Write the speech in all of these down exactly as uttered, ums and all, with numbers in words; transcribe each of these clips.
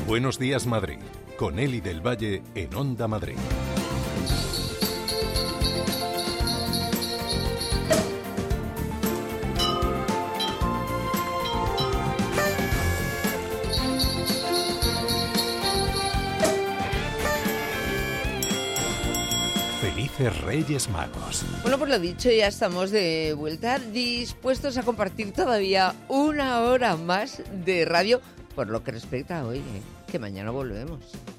Buenos días, Madrid, con Eli del Valle en Onda Madrid. Felices Reyes Magos. Bueno, por lo dicho, ya estamos de vuelta, dispuestos a compartir todavía una hora más de radio, por lo que respecta a hoy, ¿eh? Que mañana volvemos.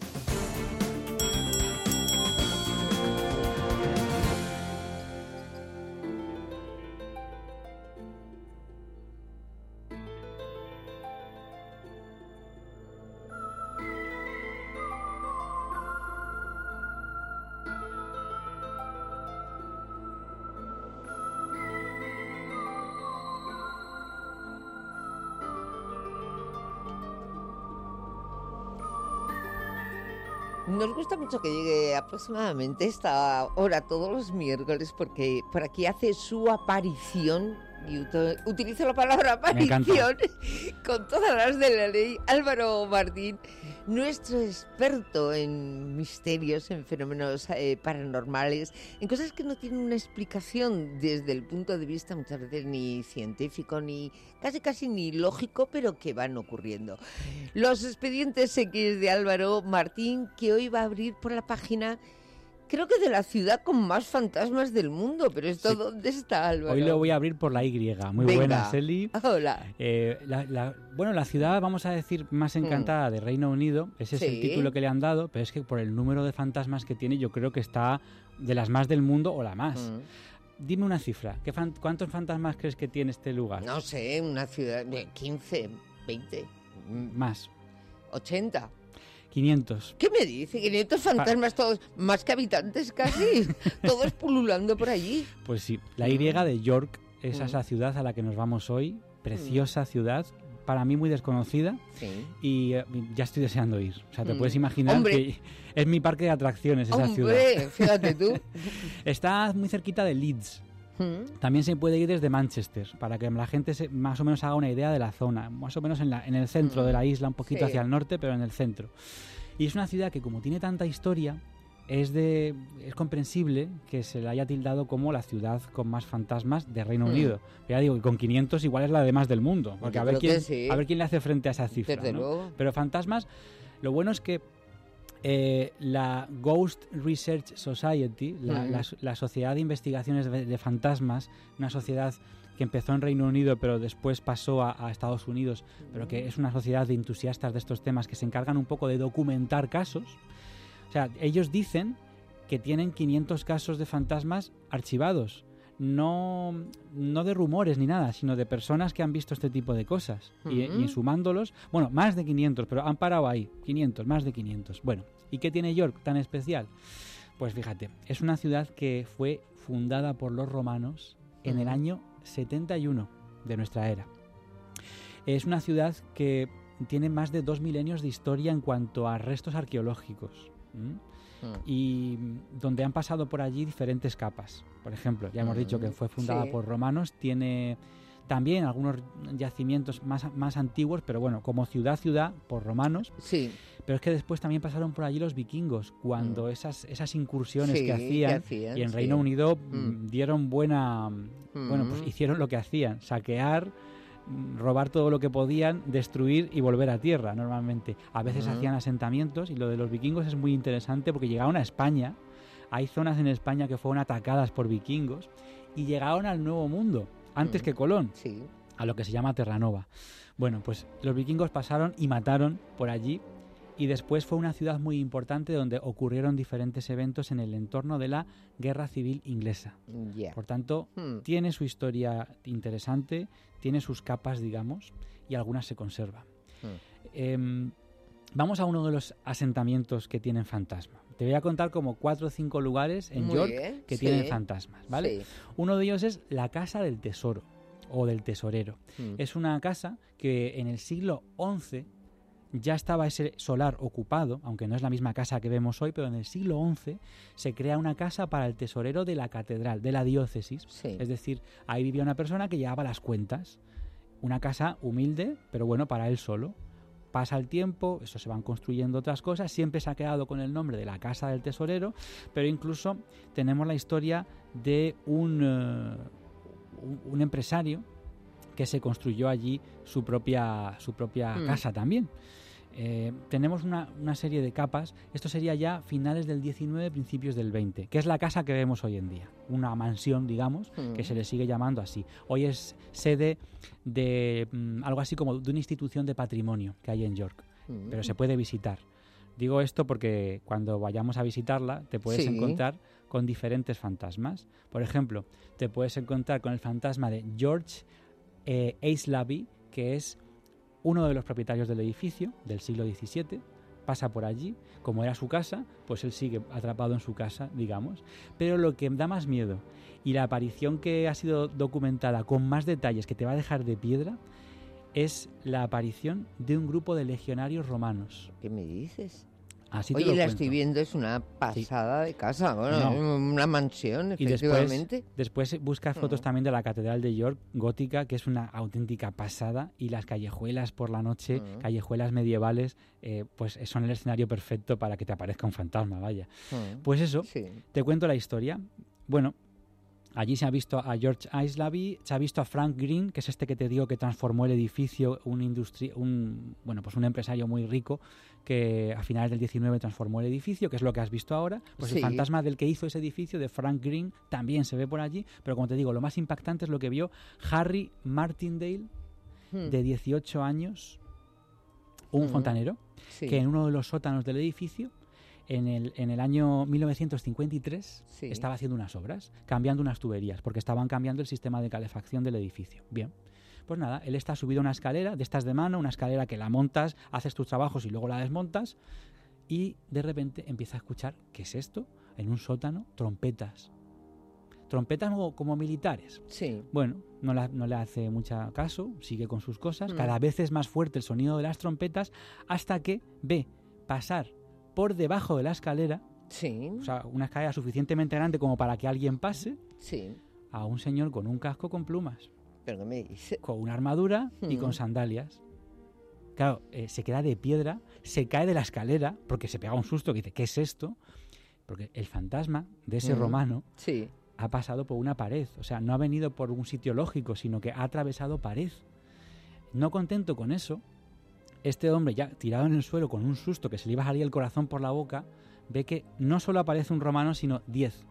Nos gusta mucho que llegue aproximadamente esta hora todos los miércoles porque por aquí hace su aparición, y uto- utilizo la palabra aparición con todas las de la ley, Álvaro Martín, nuestro experto en misterios, en fenómenos eh, paranormales, en cosas que no tienen una explicación desde el punto de vista muchas veces ni científico, ni casi casi ni lógico, pero que van ocurriendo. Los expedientes X de Álvaro Martín, que hoy va a abrir por la página, creo que de la ciudad con más fantasmas del mundo, pero esto, sí. ¿Dónde está, Álvaro? Hoy lo voy a abrir por la Y. Muy Venga. buenas, Eli. Hola. Eh, la, la, bueno, la ciudad, vamos a decir, más encantada mm. de Reino Unido, ese sí. es el título que le han dado, pero es que por el número de fantasmas que tiene, yo creo que está de las más del mundo o la más. Mm. Dime una cifra, ¿qué fan, ¿cuántos fantasmas crees que tiene este lugar? No sé, una ciudad de quince, veinte. Más. ochenta. quinientos. ¿Qué me dice? quinientos fantasmas, todos, más que habitantes casi, todos pululando por allí. Pues sí, la Y de York, esa mm. es la ciudad a la que nos vamos hoy, preciosa mm. ciudad, para mí muy desconocida, sí. y uh, ya estoy deseando ir. O sea, te mm. puedes imaginar ¡Hombre! Que es mi parque de atracciones esa ¡Hombre! ciudad. Fíjate tú. Está muy cerquita de Leeds. Mm. También se puede ir desde Manchester, para que la gente se, más o menos haga una idea de la zona, más o menos en, la, en el centro mm. de la isla, un poquito sí. hacia el norte, pero en el centro. Y es una ciudad que, como tiene tanta historia, es de es comprensible que se la haya tildado como la ciudad con más fantasmas de Reino mm. Unido. Ya digo, con quinientos igual es la de más del mundo, porque a ver, quién, sí. a ver quién le hace frente a esa cifra, ¿no? Pero fantasmas, lo bueno es que Eh, la Ghost Research Society, la, mm. la, la Sociedad de Investigaciones de, de Fantasmas, una sociedad que empezó en Reino Unido pero después pasó a, a Estados Unidos, pero que es una sociedad de entusiastas de estos temas que se encargan un poco de documentar casos. O sea, ellos dicen que tienen quinientos casos de fantasmas archivados, no, no de rumores ni nada, sino de personas que han visto este tipo de cosas. Uh-huh. y, y sumándolos, bueno, más de quinientos, pero han parado ahí, quinientos, más de quinientos. Bueno, ¿y qué tiene York tan especial? Pues fíjate, es una ciudad que fue fundada por los romanos en uh-huh. el año setenta y uno de nuestra era. Es una ciudad que tiene más de dos milenios de historia en cuanto a restos arqueológicos. ¿Mm? Y donde han pasado por allí diferentes capas. Por ejemplo, ya hemos dicho que fue fundada sí. por romanos, tiene también algunos yacimientos más, más antiguos, pero bueno, como ciudad, ciudad, por romanos. Sí. Pero es que después también pasaron por allí los vikingos, cuando mm. esas, esas incursiones sí, que, hacían, que hacían, y en sí. Reino Unido mm. dieron buena... Mm. Bueno, pues hicieron lo que hacían, saquear, robar todo lo que podían, destruir y volver a tierra normalmente. A veces uh-huh. hacían asentamientos, y lo de los vikingos es muy interesante porque llegaron a España. Hay zonas en España que fueron atacadas por vikingos y llegaron al Nuevo Mundo antes uh-huh. que Colón, sí. a lo que se llama Terranova. Bueno, pues los vikingos pasaron y mataron por allí, y después fue una ciudad muy importante donde ocurrieron diferentes eventos en el entorno de la Guerra Civil Inglesa. Yeah. Por tanto, hmm. tiene su historia interesante, tiene sus capas, digamos, y algunas se conservan. Hmm. Eh, vamos a uno de los asentamientos que tienen fantasma. Te voy a contar como cuatro o cinco lugares en muy York bien. que sí. tienen fantasmas, ¿vale? Sí. Uno de ellos es la Casa del Tesoro o del Tesorero. Hmm. Es una casa que en el siglo once ya estaba ese solar ocupado, aunque no es la misma casa que vemos hoy, pero en el siglo once se crea una casa para el tesorero de la catedral, de la diócesis. Sí. Es decir, ahí vivía una persona que llevaba las cuentas. Una casa humilde, pero bueno, para él solo. pasa el tiempo, eso se van construyendo otras cosas, siempre se ha quedado con el nombre de la Casa del Tesorero, pero incluso tenemos la historia de un, uh, un, un empresario que se construyó allí su propia, su propia mm. casa también. Eh, tenemos una, una serie de capas. Esto sería ya finales del diecinueve, principios del veinte, que es la casa que vemos hoy en día, una mansión, digamos, mm. que se le sigue llamando así. Hoy es sede de mm, algo así como de una institución de patrimonio que hay en York, mm. pero se puede visitar. Digo esto porque cuando vayamos a visitarla te puedes sí. encontrar con diferentes fantasmas. Por ejemplo, te puedes encontrar con el fantasma de George eh, Aislaby, que es uno de los propietarios del edificio del siglo diecisiete, pasa por allí, como era su casa, pues él sigue atrapado en su casa, digamos. Pero lo que da más miedo, y la aparición que ha sido documentada con más detalles, que te va a dejar de piedra, es la aparición de un grupo de legionarios romanos. ¿Qué me dices? Así Oye, te lo la cuento. estoy viendo, es una pasada sí. de casa, bueno, no. una mansión, y efectivamente. Después, después buscas fotos uh-huh. también de la Catedral de York, gótica, que es una auténtica pasada, y las callejuelas por la noche, uh-huh. callejuelas medievales, eh, pues son el escenario perfecto para que te aparezca un fantasma, vaya. Uh-huh. Pues eso, sí. te cuento la historia. Bueno, allí se ha visto a George Aislaby, se ha visto a Frank Green, que es este que te digo que transformó el edificio, un industri- un bueno, pues un empresario muy rico que a finales del diecinueve transformó el edificio, que es lo que has visto ahora. Pues sí. el fantasma del que hizo ese edificio, de Frank Green, también se ve por allí, pero como te digo, lo más impactante es lo que vio Harry Martindale, hmm. de dieciocho años, un uh-huh. fontanero, sí. que en uno de los sótanos del edificio, En el, en el año mil novecientos cincuenta y tres sí. estaba haciendo unas obras, cambiando unas tuberías, porque estaban cambiando el sistema de calefacción del edificio. Bien, pues nada, él está subido a una escalera, de estas de mano, una escalera que la montas, haces tus trabajos y luego la desmontas, y de repente empieza a escuchar, ¿qué es esto? En un sótano, trompetas. Trompetas como, como militares. Sí. Bueno, no, la, no le hace mucho caso, sigue con sus cosas, mm. cada vez es más fuerte el sonido de las trompetas, hasta que ve pasar por debajo de la escalera, sí. o sea, una escalera suficientemente grande como para que alguien pase, sí. a un señor con un casco con plumas, ¿Pero qué me dice? con una armadura hmm. y con sandalias. Claro, eh, se queda de piedra, se cae de la escalera, porque se pega un susto, que dice, ¿qué es esto? Porque el fantasma de ese hmm. romano sí. ha pasado por una pared, o sea, no ha venido por un sitio lógico, sino que ha atravesado pared. No contento con eso, este hombre, ya tirado en el suelo con un susto que se le iba a salir el corazón por la boca, ve que no solo aparece un romano, sino diez.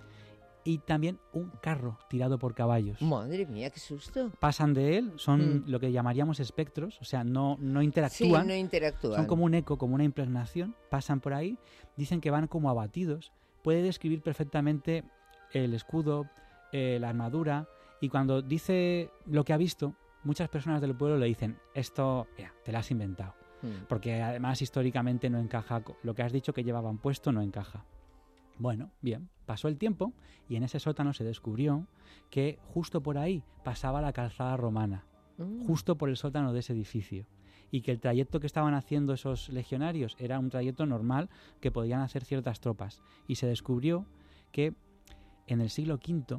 Y también un carro tirado por caballos. Madre mía, qué susto. Pasan de él, son mm. lo que llamaríamos espectros, o sea, no, no interactúan. Sí, no interactúan. Son como un eco, como una impregnación. Pasan por ahí, dicen que van como abatidos. Puede describir perfectamente el escudo, eh, la armadura, y cuando dice lo que ha visto, muchas personas del pueblo le dicen, esto ya, te lo has inventado, mm. porque además históricamente no encaja, lo que has dicho que llevaban puesto no encaja. Bueno, bien, pasó el tiempo y en ese sótano se descubrió que justo por ahí pasaba la calzada romana, mm. justo por el sótano de ese edificio, y que el trayecto que estaban haciendo esos legionarios era un trayecto normal que podían hacer ciertas tropas, y se descubrió que en el siglo quinto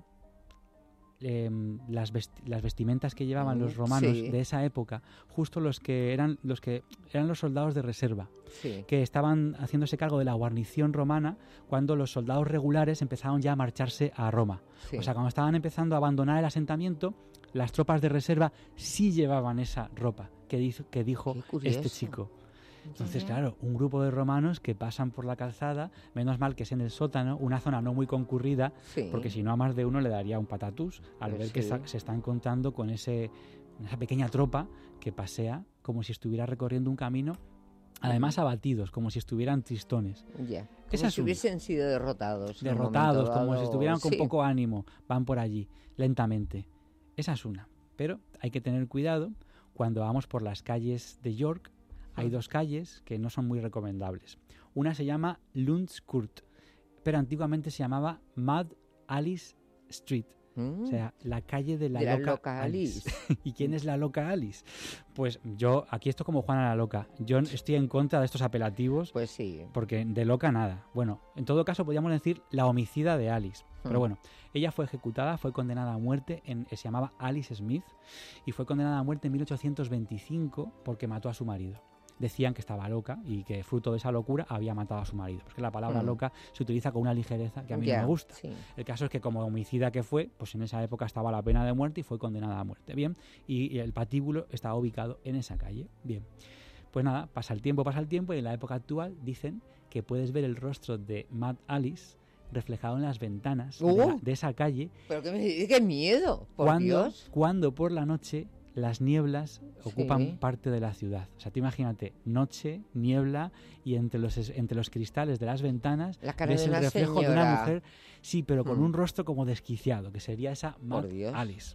Eh, las, vesti- las vestimentas que llevaban mm, los romanos sí. de esa época, justo los que eran los que eran los soldados de reserva, sí. que estaban haciéndose cargo de la guarnición romana cuando los soldados regulares empezaron ya a marcharse a Roma. Sí. O sea, cuando estaban empezando a abandonar el asentamiento, las tropas de reserva sí llevaban esa ropa que dijo, que dijo este chico. Entonces, claro, un grupo de romanos que pasan por la calzada, menos mal que es en el sótano, una zona no muy concurrida, sí. porque si no a más de uno le daría un patatús al pues ver sí. que está, se están contando con ese, esa pequeña tropa que pasea como si estuviera recorriendo un camino, además abatidos, como si estuvieran tristones. Ya, como Esa si hubiesen sido derrotados. Derrotados, como si estuvieran con sí. poco ánimo, van por allí, lentamente. Esa es una. Pero hay que tener cuidado cuando vamos por las calles de York. Hay dos calles que no son muy recomendables. Una se llama Lundskurt, pero antiguamente se llamaba Mad Alice Street. Mm. O sea, la calle de la, de la loca, loca Alice. Alice. ¿Y quién es la loca Alice? Pues yo, aquí esto como Juana la loca. Yo estoy en contra de estos apelativos. Pues sí. Porque de loca nada. Bueno, en todo caso podríamos decir la homicida de Alice. Mm. Pero bueno, ella fue ejecutada, fue condenada a muerte, en, se llamaba Alice Smith, y fue condenada a muerte en mil ochocientos veinticinco porque mató a su marido. decían que estaba loca y que fruto de esa locura había matado a su marido. Porque la palabra mm. loca se utiliza con una ligereza que a mí yeah, no me gusta. Sí. El caso es que como homicida que fue, pues en esa época estaba la pena de muerte y fue condenada a muerte. Bien, y, y el patíbulo estaba ubicado en esa calle. Bien, pues nada, pasa el tiempo, pasa el tiempo y en la época actual dicen que puedes ver el rostro de Mad Alice reflejado en las ventanas uh, de, la, de esa calle. Pero qué, me, qué miedo, por cuando, Dios. Cuando por la noche las nieblas ocupan sí. parte de la ciudad. O sea, tú imagínate, noche, niebla y entre los entre los cristales de las ventanas la cara ves de el una reflejo señora. de una mujer, sí, pero con mm. un rostro como desquiciado, que sería esa Mad Alice.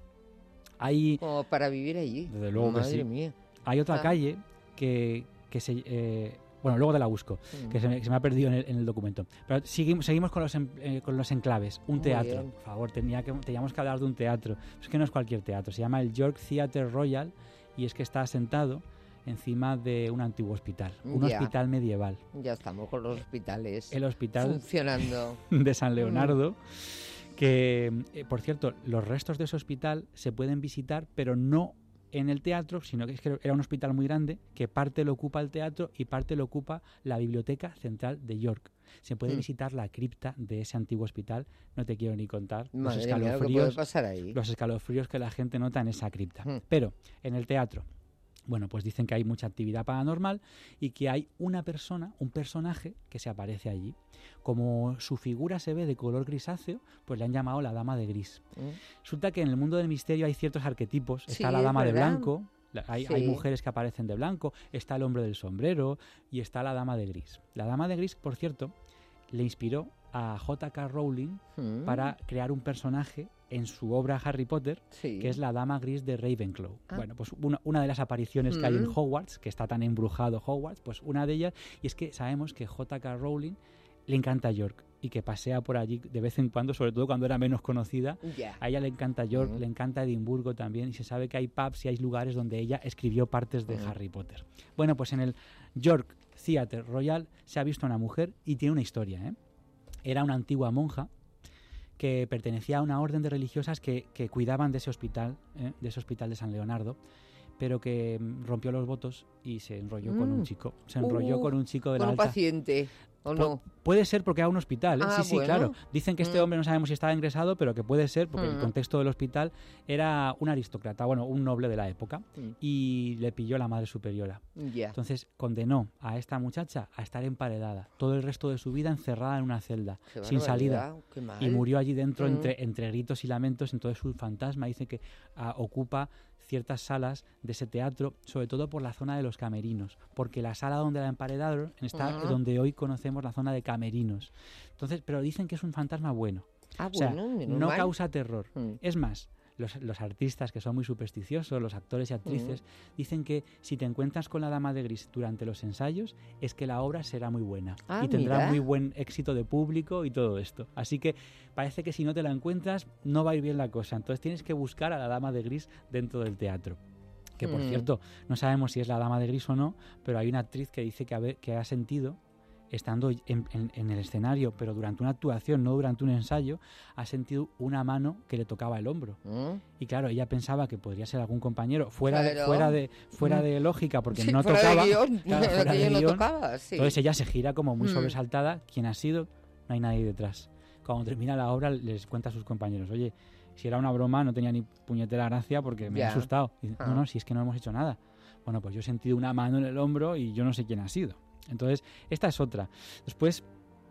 Hay, como para vivir allí. Desde luego Madre que sí. mía. Hay otra ah. calle que, que se... Eh, Bueno, luego te la busco, mm. que se me, se me ha perdido en el, en el documento. Pero seguimos, seguimos con, los, eh, con los enclaves. Un Muy teatro. Bien. Por favor, tenía que, teníamos que hablar de un teatro. Es que no es cualquier teatro. Se llama el York Theatre Royal y es que está asentado encima de un antiguo hospital. Un ya. hospital medieval. Ya estamos con los hospitales. El hospital funcionando. De San Leonardo. Mm. Que, eh, por cierto, los restos de ese hospital se pueden visitar, pero no en el teatro, sino que, es que era un hospital muy grande, que parte lo ocupa el teatro y parte lo ocupa la Biblioteca Central de York. Se puede mm. visitar la cripta de ese antiguo hospital, no te quiero ni contar los escalofríos, mía, puede pasar ahí. los escalofríos que la gente nota en esa cripta. Mm. Pero en el teatro, bueno, pues dicen que hay mucha actividad paranormal y que hay una persona, un personaje que se aparece allí. Como su figura se ve de color grisáceo, pues le han llamado la Dama de Gris. Mm. Resulta que en el mundo del misterio hay ciertos arquetipos. Sí, está la Dama ¿verdad? de blanco, hay, sí. hay mujeres que aparecen de blanco, está el hombre del sombrero y está la Dama de Gris. La Dama de Gris, por cierto, le inspiró a J K Rowling mm. para crear un personaje en su obra Harry Potter, sí. que es la Dama Gris de Ravenclaw. Ah. Bueno, pues una, una de las apariciones mm. que hay en Hogwarts, que está tan embrujado Hogwarts, pues una de ellas, y es que sabemos que J K Rowling le encanta York y que pasea por allí de vez en cuando, sobre todo cuando era menos conocida. Yeah. A ella le encanta York, mm. le encanta Edimburgo también, y se sabe que hay pubs y hay lugares donde ella escribió partes de mm. Harry Potter. Bueno, pues en el York Theatre Royal se ha visto una mujer y tiene una historia, ¿eh? Era una antigua monja que pertenecía a una orden de religiosas que, que cuidaban de ese hospital, ¿eh? de ese hospital de San Leonardo, pero que rompió los votos y se enrolló mm. con un chico. Se enrolló uh, con un chico de la alta. Con un paciente, ¿o no? Pu- puede ser porque era un hospital, ¿eh? Ah, sí, sí, bueno. claro. Dicen que este mm. hombre no sabemos si estaba ingresado, pero que puede ser porque mm. el contexto del hospital era un aristócrata, bueno, un noble de la época, mm. y le pilló la madre superiora. Yeah. Entonces condenó a esta muchacha a estar emparedada, todo el resto de su vida encerrada en una celda, Qué sin salida. Qué mal. Y murió allí dentro mm. entre, entre gritos y lamentos. Entonces su fantasma dice que ah, ocupa ciertas salas de ese teatro, sobre todo por la zona de los camerinos, porque la sala donde la emparedaron está uh-huh. donde hoy conocemos la zona de camerinos. Entonces, pero dicen que es un fantasma bueno. Ah, o sea, bueno, no mal. causa terror. Mm. Es más, los, los artistas que son muy supersticiosos, los actores y actrices, mm. dicen que si te encuentras con la Dama de Gris durante los ensayos, es que la obra será muy buena ah, y tendrá mira. muy buen éxito de público y todo esto. Así que parece que si no te la encuentras, no va a ir bien la cosa. Entonces tienes que buscar a la Dama de Gris dentro del teatro. Que por mm. cierto, no sabemos si es la Dama de Gris o no, pero hay una actriz que dice que, haber, que ha sentido, estando en, en, en el escenario, pero durante una actuación, no durante un ensayo, ha sentido una mano que le tocaba el hombro. Mm. Y claro, ella pensaba que podría ser algún compañero, fuera, claro. de, fuera, de, fuera mm. de lógica, porque sí, no fuera tocaba. De guión. Claro, fuera de no guión. Tocaba, sí. Entonces ella se gira como muy mm. sobresaltada. ¿Quién ha sido? No hay nadie detrás. Cuando termina la obra, les cuenta a sus compañeros, oye, si era una broma no tenía ni puñetera gracia porque me yeah. he asustado. Y dice, ah. no, no, si es que no hemos hecho nada. Bueno, pues yo he sentido una mano en el hombro y yo no sé quién ha sido. Entonces, esta es otra. Después,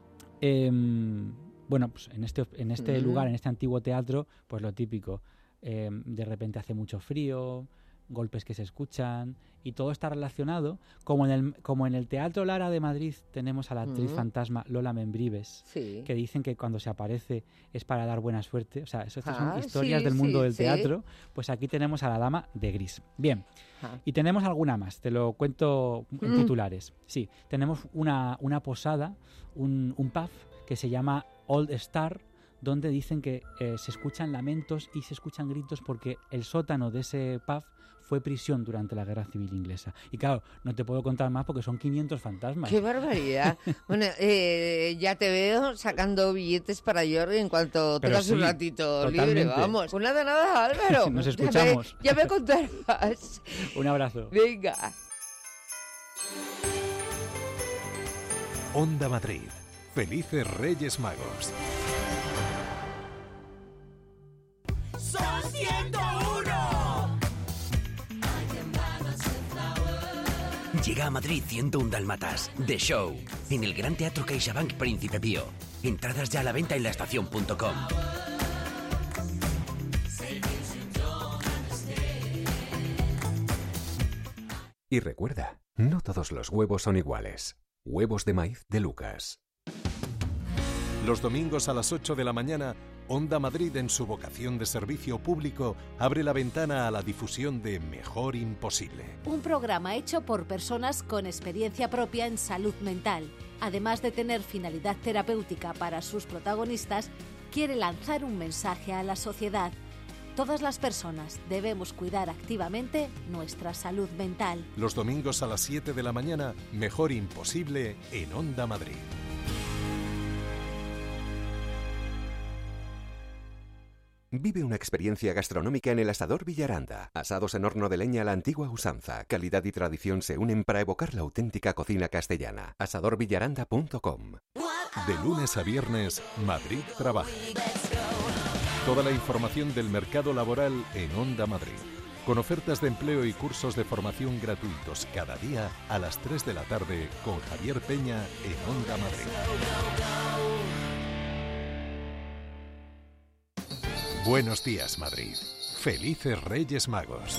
eh, bueno, pues en este, en este mm. lugar, en este antiguo teatro, pues lo típico. Eh, de repente hace mucho frío, golpes que se escuchan, y todo está relacionado, como en el, como en el Teatro Lara de Madrid tenemos a la actriz mm. fantasma Lola Membrives, sí. que dicen que cuando se aparece es para dar buena suerte. O sea, eso, estas ah, son historias sí, del mundo sí, del sí. teatro. Pues aquí tenemos a la Dama de Gris. Bien, ah. y tenemos alguna más, te lo cuento en mm. titulares. Sí, tenemos una, una posada, un, un pub que se llama Old Star, donde dicen que eh, se escuchan lamentos y se escuchan gritos porque el sótano de ese pub fue prisión durante la Guerra Civil Inglesa. Y claro, no te puedo contar más porque son quinientos fantasmas. ¡Qué barbaridad! Bueno, eh, ya te veo sacando billetes para York en cuanto Pero tengas sí, un ratito totalmente. libre. Vamos. Pues nada, nada, Álvaro. Nos escuchamos. Ya me, ya me contarás. Un abrazo. Venga. Onda Madrid. Felices Reyes Magos. ¡Son ciento uno! Llega a Madrid ciento uno Dálmatas, The Show, en el Gran Teatro CaixaBank Príncipe Pío. Entradas ya a la venta en laestacion punto com. Y recuerda, no todos los huevos son iguales. Huevos de maíz de Lucas. Los domingos a las ocho de la mañana, Onda Madrid, en su vocación de servicio público, abre la ventana a la difusión de Mejor Imposible. Un programa hecho por personas con experiencia propia en salud mental. Además de tener finalidad terapéutica para sus protagonistas, quiere lanzar un mensaje a la sociedad. Todas las personas debemos cuidar activamente nuestra salud mental. Los domingos a las siete de la mañana, Mejor Imposible en Onda Madrid. Vive una experiencia gastronómica en el Asador Villaranda. Asados en horno de leña a la antigua usanza. Calidad y tradición se unen para evocar la auténtica cocina castellana. asador villaranda punto com. De lunes a viernes, Madrid Trabaja. Toda la información del mercado laboral en Onda Madrid. Con ofertas de empleo y cursos de formación gratuitos cada día a las tres de la tarde con Javier Peña en Onda Madrid. Buenos días, Madrid. Felices Reyes Magos.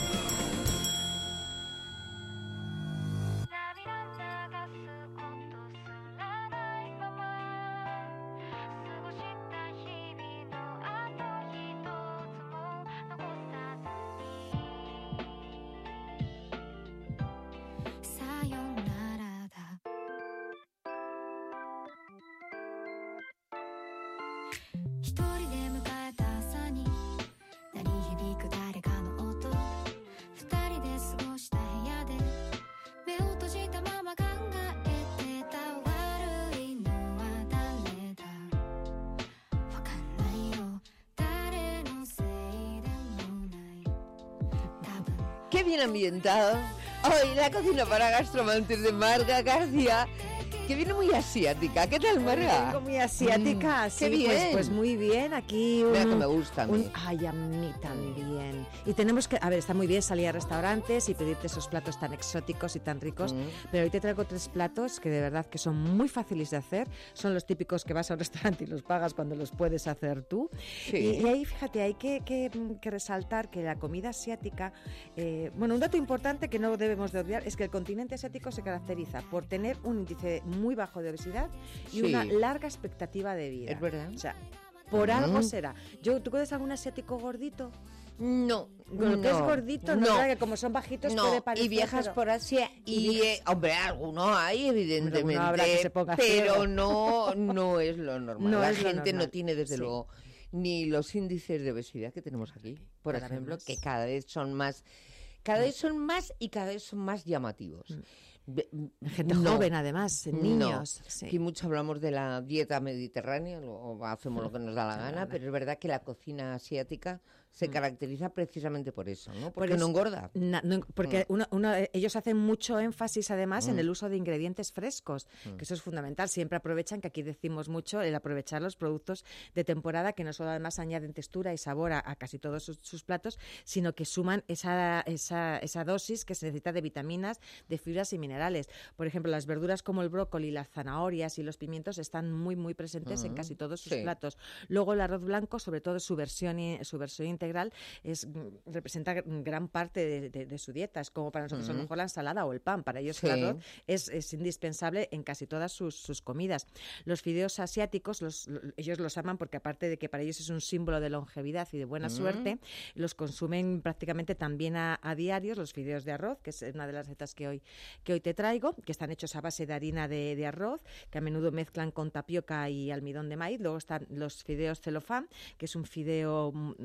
Qué bien ambientado. Hoy la cocina para gastroamantes de Marga García, que viene muy asiática. ¿Qué tal, Marga? Vengo muy asiática, Mm, sí, qué bien. Pues, pues muy bien. Aquí un, Mira que me gusta a mí. un- ay, a mí también. Y tenemos que, a ver, está muy bien salir a restaurantes y pedirte esos platos tan exóticos y tan ricos, Mm. pero hoy te traigo tres platos que de verdad que son muy fáciles de hacer. Son los típicos que vas a un restaurante y los pagas cuando los puedes hacer tú. Sí. Y, y ahí, fíjate, hay que, que, que resaltar que la comida asiática, eh, bueno, un dato importante que no debemos de obviar es que el continente asiático se caracteriza por tener un índice muy bajo de obesidad y Sí. una larga expectativa de vida. Es verdad. O sea, por Mm. algo será. Yo, ¿tú conoces algún asiático gordito? No, Con lo que es no, gordito, no, no. ¿verdad? Que como son bajitos No, puede parecer, y viajas pero- por Asia y, y eh, hombre, alguno hay, evidentemente, Alguno habrá que se ponga pero ciego. no, no es lo normal. No La es lo gente no normal. tiene, desde Sí. luego, ni los índices de obesidad que tenemos aquí, por Cada vez ejemplo, más. que cada vez son más, cada vez son más y cada vez son más llamativos. Ve- Gente no. joven, además, No. niños. Sí. Aquí mucho hablamos de la dieta mediterránea, luego hacemos lo que nos da la gana, pero es verdad que la cocina asiática se caracteriza precisamente por eso, ¿no? Porque Por no eso- engorda. Na- no, porque uno- uno- ellos hacen mucho énfasis además en Mm. el uso de ingredientes frescos, Mm. que eso es fundamental. Siempre aprovechan, que aquí decimos mucho, el aprovechar los productos de temporada, que no solo además añaden textura y sabor a, a casi todos sus, sus platos, sino que suman esa, esa, esa dosis que se necesita de vitaminas, de fibras y minerales. Por ejemplo, las verduras como el brócoli, las zanahorias y los pimientos están muy, muy presentes en Mm, casi todos sus sí. platos. Luego el arroz blanco, sobre todo su versión, i- su versión integral, es, mm, representa gr- gran parte de, de- de su dieta. Es como para nosotros a lo Mm. mejor la ensalada o el pan. Para ellos Sí. el arroz es, es indispensable en casi todas sus, sus comidas. Los fideos asiáticos, los, lo- ellos los aman porque aparte de que para ellos es un símbolo de longevidad y de buena Mm. suerte, los consumen prácticamente también a, a diarios, los fideos de arroz, que es una de las recetas que hoy, que hoy te traigo, que están hechos a base de harina de, de arroz, que a menudo mezclan con tapioca y almidón de maíz. Luego están los fideos celofán, que es un fideo mm, larguito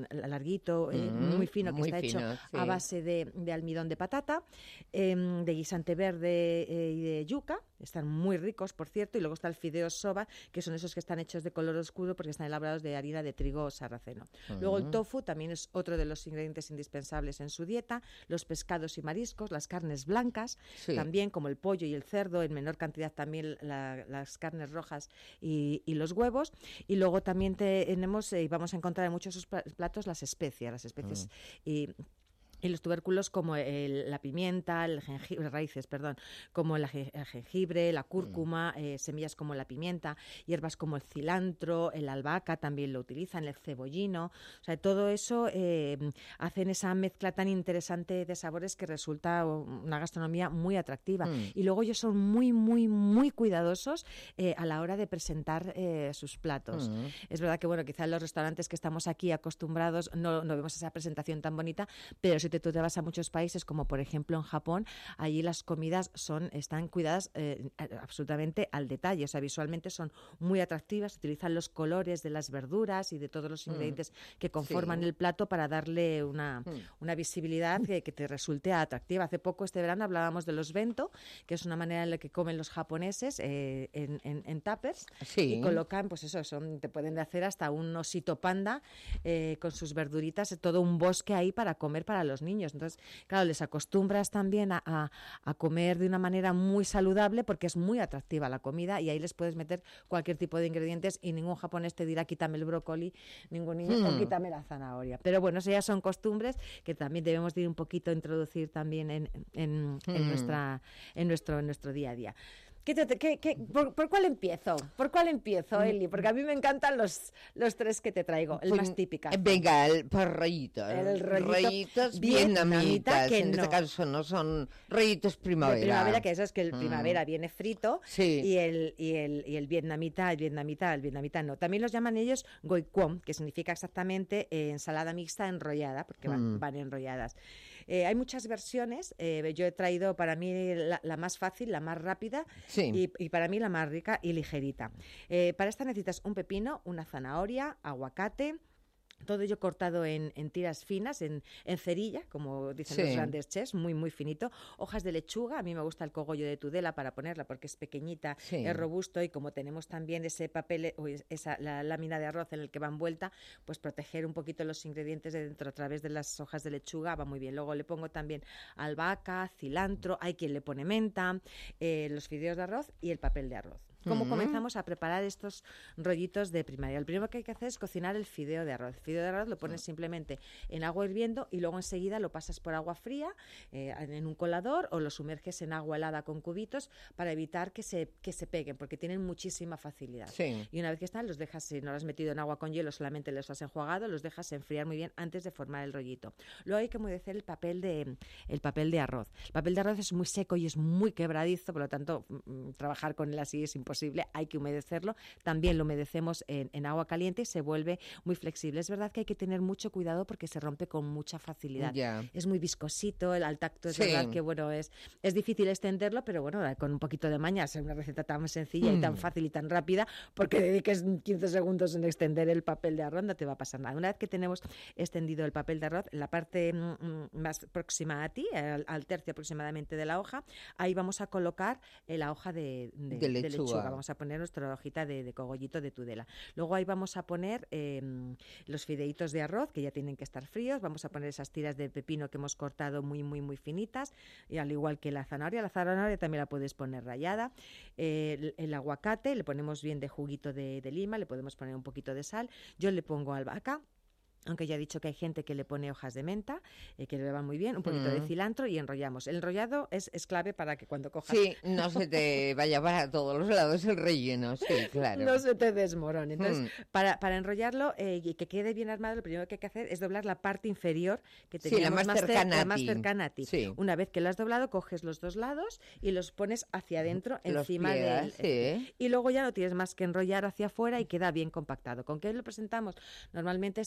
larguito, eh, mm, muy fino, que está fino, hecho sí. a base de, de almidón de patata, eh, de guisante verde eh, y de yuca. Están muy ricos, por cierto, y luego está el fideo soba, que son esos que están hechos de color oscuro porque están elaborados de harina de trigo sarraceno. Uh-huh. Luego el tofu también es otro de los ingredientes indispensables en su dieta, los pescados y mariscos, las carnes blancas, sí. también como el pollo y el cerdo, en menor cantidad también la, las carnes rojas y, y los huevos, y luego también tenemos, y eh, vamos a encontrar en muchos de sus platos las especias, las especies uh-huh. y... Y los tubérculos como el, la pimienta, el jengibre, raíces, perdón, como el, el jengibre, la cúrcuma, mm. eh, semillas como la pimienta, hierbas como el cilantro, el albahaca también lo utilizan, el cebollino. O sea, todo eso eh, hacen esa mezcla tan interesante de sabores que resulta una gastronomía muy atractiva. Mm. Y luego ellos son muy, muy, muy cuidadosos eh, a la hora de presentar eh, sus platos. Mm. Es verdad que, bueno, quizá en los restaurantes que estamos aquí acostumbrados no, no vemos esa presentación tan bonita, pero si te, tú te vas a muchos países, como por ejemplo en Japón, allí las comidas son están cuidadas eh, absolutamente al detalle, o sea, visualmente son muy atractivas, utilizan los colores de las verduras y de todos los ingredientes mm. que conforman sí. el plato para darle una, mm. una visibilidad que, que te resulte atractiva. Hace poco, este verano, hablábamos de los bento, que es una manera en la que comen los japoneses eh, en, en, en tuppers sí. y colocan, pues eso, son, te pueden hacer hasta un osito panda eh, con sus verduritas, todo un bosque ahí para comer para los niños. Entonces, claro, les acostumbras también a, a, a comer de una manera muy saludable porque es muy atractiva la comida y ahí les puedes meter cualquier tipo de ingredientes y ningún japonés te dirá quítame el brócoli, ningún niño hmm. o quítame la zanahoria. Pero bueno, eso ya son costumbres que también debemos de ir un poquito a introducir también en, en, hmm. en, nuestra, en, nuestro, en nuestro día a día. ¿Qué te, qué, qué, por, ¿Por cuál empiezo? ¿Por cuál empiezo, Eli? Porque a mí me encantan los, los tres que te traigo, el pues, más típico. Venga, el por rollitos. El rollito rollitos vietnamitas, que en no. este caso no son rollitos primavera. De primavera, que eso es que el primavera mm. viene frito sí. y, el, y, el, y el vietnamita, el vietnamita, el vietnamita no. También los llaman ellos goi quom, que significa exactamente eh, ensalada mixta enrollada, porque van, mm. van enrolladas. Eh, hay muchas versiones, eh, yo he traído para mí la, la más fácil, la más rápida sí. y, y para mí la más rica y ligerita. Eh, para esta necesitas un pepino, una zanahoria, aguacate, todo ello cortado en, en tiras finas, en, en cerilla, como dicen sí. los grandes chefs, muy, muy finito. Hojas de lechuga, a mí me gusta el cogollo de Tudela para ponerla porque es pequeñita, sí. es robusto y como tenemos también ese papel, o esa la lámina de arroz en el que va envuelta, pues proteger un poquito los ingredientes de dentro a través de las hojas de lechuga va muy bien. Luego le pongo también albahaca, cilantro, hay quien le pone menta, eh, los fideos de arroz y el papel de arroz. ¿Cómo mm. comenzamos a preparar estos rollitos de primaria? Lo primero que hay que hacer es cocinar el fideo de arroz. El fideo de arroz lo pones simplemente en agua hirviendo y luego enseguida lo pasas por agua fría eh, en un colador o lo sumerges en agua helada con cubitos para evitar que se, que se peguen porque tienen muchísima facilidad. Sí. Y una vez que están, los dejas, si no los has metido en agua con hielo, solamente los has enjuagado, los dejas enfriar muy bien antes de formar el rollito. Luego hay que humedecer el papel de, el papel de arroz. El papel de arroz es muy seco y es muy quebradizo, por lo tanto, m- trabajar con él así es imposible. Hay que humedecerlo, también lo humedecemos en, en agua caliente y se vuelve muy flexible. Es verdad que hay que tener mucho cuidado porque se rompe con mucha facilidad. Yeah. Es muy viscosito, el, al tacto es sí. verdad que bueno, es, es difícil extenderlo, pero bueno, con un poquito de maña, es una receta tan sencilla mm. y tan fácil y tan rápida, porque dediques quince segundos en extender el papel de arroz, no te va a pasar nada. Una vez que tenemos extendido el papel de arroz, la parte mm, más próxima a ti, al, al tercio aproximadamente de la hoja, ahí vamos a colocar la hoja de, de, de lechuga. De lechuga. Vamos a poner nuestra hojita de, de cogollito de Tudela. Luego ahí vamos a poner eh, los fideitos de arroz, que ya tienen que estar fríos. Vamos a poner esas tiras de pepino que hemos cortado muy, muy, muy finitas. Y al igual que la zanahoria, la zanahoria también la puedes poner rallada. Eh, el, el aguacate, le ponemos bien de juguito de, de lima, le podemos poner un poquito de sal. Yo le pongo albahaca. Aunque ya he dicho que hay gente que le pone hojas de menta, eh, que le van muy bien, un poquito mm. de cilantro y enrollamos. El enrollado es, es clave para que cuando cojas... Sí, no se te vaya para todos los lados el relleno, sí, claro. No se te desmorone. Entonces, mm. para, para enrollarlo eh, y que quede bien armado, lo primero que hay que hacer es doblar la parte inferior que teníamos sí, la más, más cercana, cer- a la más cercana a ti. Sí. Una vez que lo has doblado, coges los dos lados y los pones hacia adentro, los encima pliegas, del... Sí. Y luego ya no tienes más que enrollar hacia afuera y queda bien compactado. ¿Con qué lo presentamos? Normalmente esto se suele presentar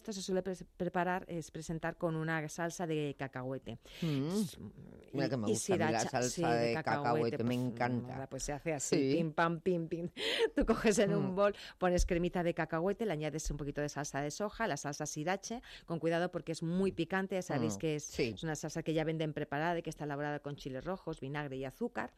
pre preparar es presentar con una salsa de cacahuete. Mm. Y, Mira que me y gusta la salsa sí, de, de cacahuete, cacahuete me pues, encanta. Nada, pues se hace así, sí. pim, pam, pim, pim. Tú coges en mm. un bol, pones cremita de cacahuete, le añades un poquito de salsa de soja, la salsa sriracha, con cuidado porque es muy picante, ya sabéis mm. que es, sí. es una salsa que ya venden preparada y que está elaborada con chiles rojos, vinagre y azúcar.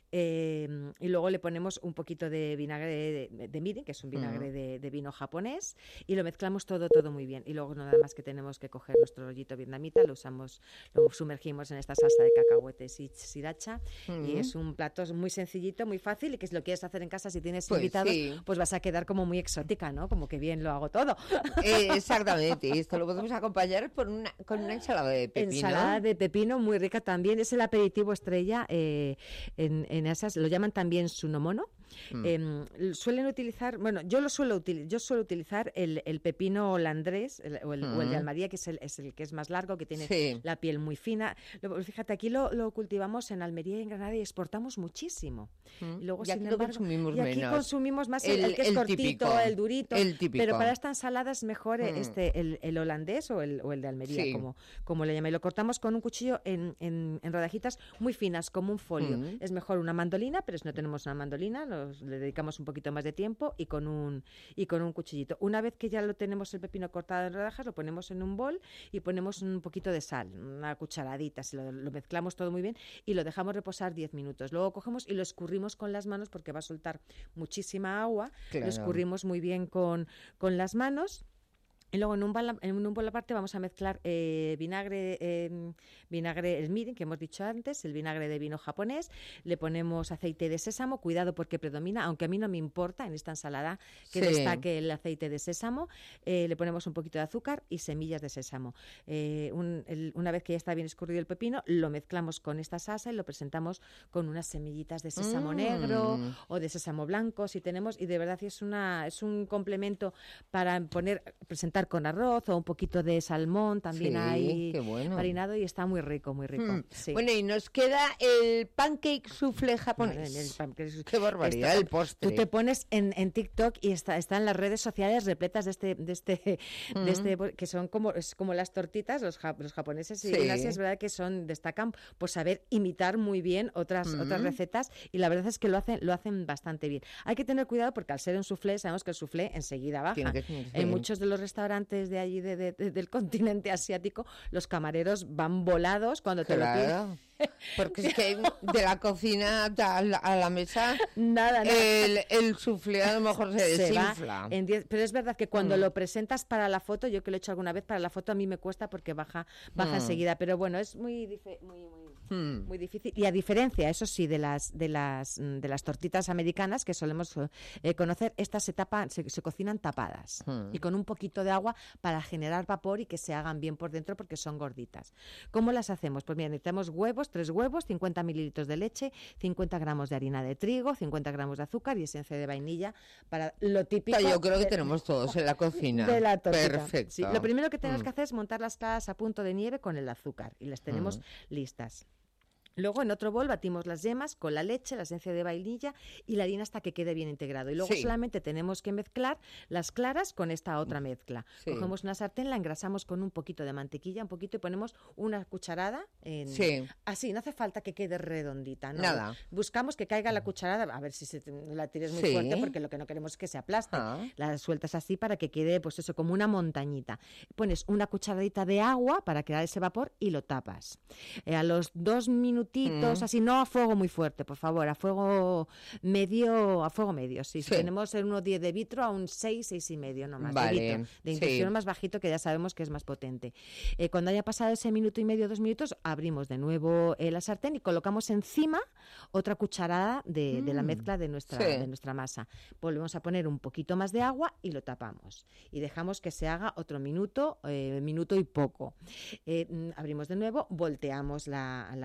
Eh, y luego le ponemos un poquito de vinagre de, de, de mirin, que es un vinagre mm. de, de vino japonés, y lo mezclamos todo, todo muy bien. Y luego nada más que tenemos que coger nuestro rollito vietnamita, lo usamos, lo sumergimos en esta salsa de cacahuetes y sriracha, mm. y es un plato muy sencillito, muy fácil, y que si lo quieres hacer en casa, si tienes pues invitados, sí. pues vas a quedar como muy exótica, ¿no? Como que bien lo hago todo. Eh, exactamente, esto lo podemos acompañar por una, con una ensalada de pepino. Ensalada de pepino muy rica también, es el aperitivo estrella eh, en, en esas, lo llaman también sunomono. Mm. Eh, suelen utilizar, bueno, yo lo suelo utilizar, yo suelo utilizar el, el pepino holandés el, o, el, mm. o el de Almería, que es el, es el que es más largo, que tiene sí. la piel muy fina. Lo, fíjate, aquí lo, lo cultivamos en Almería y en Granada y exportamos muchísimo. Mm. Y luego, y aquí sin lo embargo, consumimos y aquí menos. consumimos más el, el, el que es el cortito, típico. el durito. El típico. Pero para esta ensalada es mejor mm. este el, el holandés o el, o el de Almería, sí. como, como le llaman. Y lo cortamos con un cuchillo en, en, en rodajitas muy finas, como un folio. Mm. Es mejor una mandolina, pero si no tenemos una mandolina, nos, le dedicamos un poquito más de tiempo y con un y con un cuchillito. Una vez que ya lo tenemos el pepino cortado en rodajas, lo ponemos en un bol y ponemos un poquito de sal, una cucharadita, si lo, lo mezclamos todo muy bien y lo dejamos reposar diez minutos. Luego cogemos y lo escurrimos con las manos porque va a soltar muchísima agua. Claro. Lo escurrimos muy bien con, con las manos. Y luego en un bol, en un bol aparte vamos a mezclar eh, vinagre, eh, vinagre, el mirin que hemos dicho antes, el vinagre de vino japonés, le ponemos aceite de sésamo, cuidado porque predomina, aunque a mí no me importa en esta ensalada que sí. destaque el aceite de sésamo, eh, le ponemos un poquito de azúcar y semillas de sésamo. Eh, un, el, una vez que ya está bien escurrido el pepino, lo mezclamos con esta salsa y lo presentamos con unas semillitas de sésamo mm. negro o de sésamo blanco si tenemos, y de verdad es una es un complemento para poner presentar con arroz o un poquito de salmón también sí, hay qué bueno. marinado y está muy rico, muy rico. Mm. Sí. Bueno, y nos queda el pancake soufflé japonés. Bueno, el pancake, qué barbaridad, esto, el postre. Tú te pones en, en TikTok y está, está en las redes sociales repletas de este, de este, mm. de este que son como, es como las tortitas, los, los japoneses y sí. en Asia es verdad que son, destacan por saber imitar muy bien otras, mm. otras recetas y la verdad es que lo hacen, lo hacen bastante bien. Hay que tener cuidado porque al ser un soufflé, sabemos que el soufflé enseguida baja. Que, sí. En muchos de los restaurantes de allí de, de, de, del continente asiático, los camareros van volados cuando claro. te lo piden. Porque es que de la cocina a la, a la mesa nada, nada. El, el soufflé a lo mejor se, se desinfla. En diez, pero es verdad que cuando mm. lo presentas para la foto, yo que lo he hecho alguna vez para la foto, a mí me cuesta porque baja baja mm. enseguida, pero bueno, es muy muy muy, mm. muy difícil. Y a diferencia, eso sí, de las de las de las tortitas americanas que solemos eh, conocer, estas se tapan, se, se cocinan tapadas mm. y con un poquito de agua para generar vapor y que se hagan bien por dentro porque son gorditas. ¿Cómo las hacemos? Pues mira, necesitamos huevos, tres huevos, cincuenta mililitros de leche, cincuenta gramos de harina de trigo, cincuenta gramos de azúcar y esencia de vainilla para lo típico. Yo creo que de, tenemos todos en la cocina. De la tortita. Perfecto. Sí, lo primero que tenemos mm. que hacer es montar las claras a punto de nieve con el azúcar y las tenemos mm. listas. Luego en otro bol batimos las yemas con la leche, la esencia de vainilla y la harina hasta que quede bien integrado. Y luego sí. solamente tenemos que mezclar las claras con esta otra mezcla. Sí. Cogemos una sartén, la engrasamos con un poquito de mantequilla, un poquito y ponemos una cucharada en... Sí. Así, no hace falta que quede redondita, ¿no? Nada. Buscamos que caiga la cucharada, a ver si se, la tires muy sí. fuerte porque lo que no queremos es que se aplaste. Ah. La sueltas así para que quede, pues eso, como una montañita. Pones una cucharadita de agua para crear ese vapor y lo tapas. Eh, a los dos minutos minutitos, mm. así, no a fuego muy fuerte, por favor, a fuego medio, a fuego medio, sí. sí. Si tenemos en unos diez de vitro, a un seis, seis y medio, no más, vale. de vitro, de inducción sí. más bajito, que ya sabemos que es más potente. Eh, cuando haya pasado ese minuto y medio, dos minutos, abrimos de nuevo eh, la sartén y colocamos encima otra cucharada de, mm. de la mezcla de nuestra, sí. de nuestra masa. Volvemos a poner un poquito más de agua y lo tapamos. Y dejamos que se haga otro minuto, eh, minuto y poco. Eh, abrimos de nuevo, volteamos la, la, la, la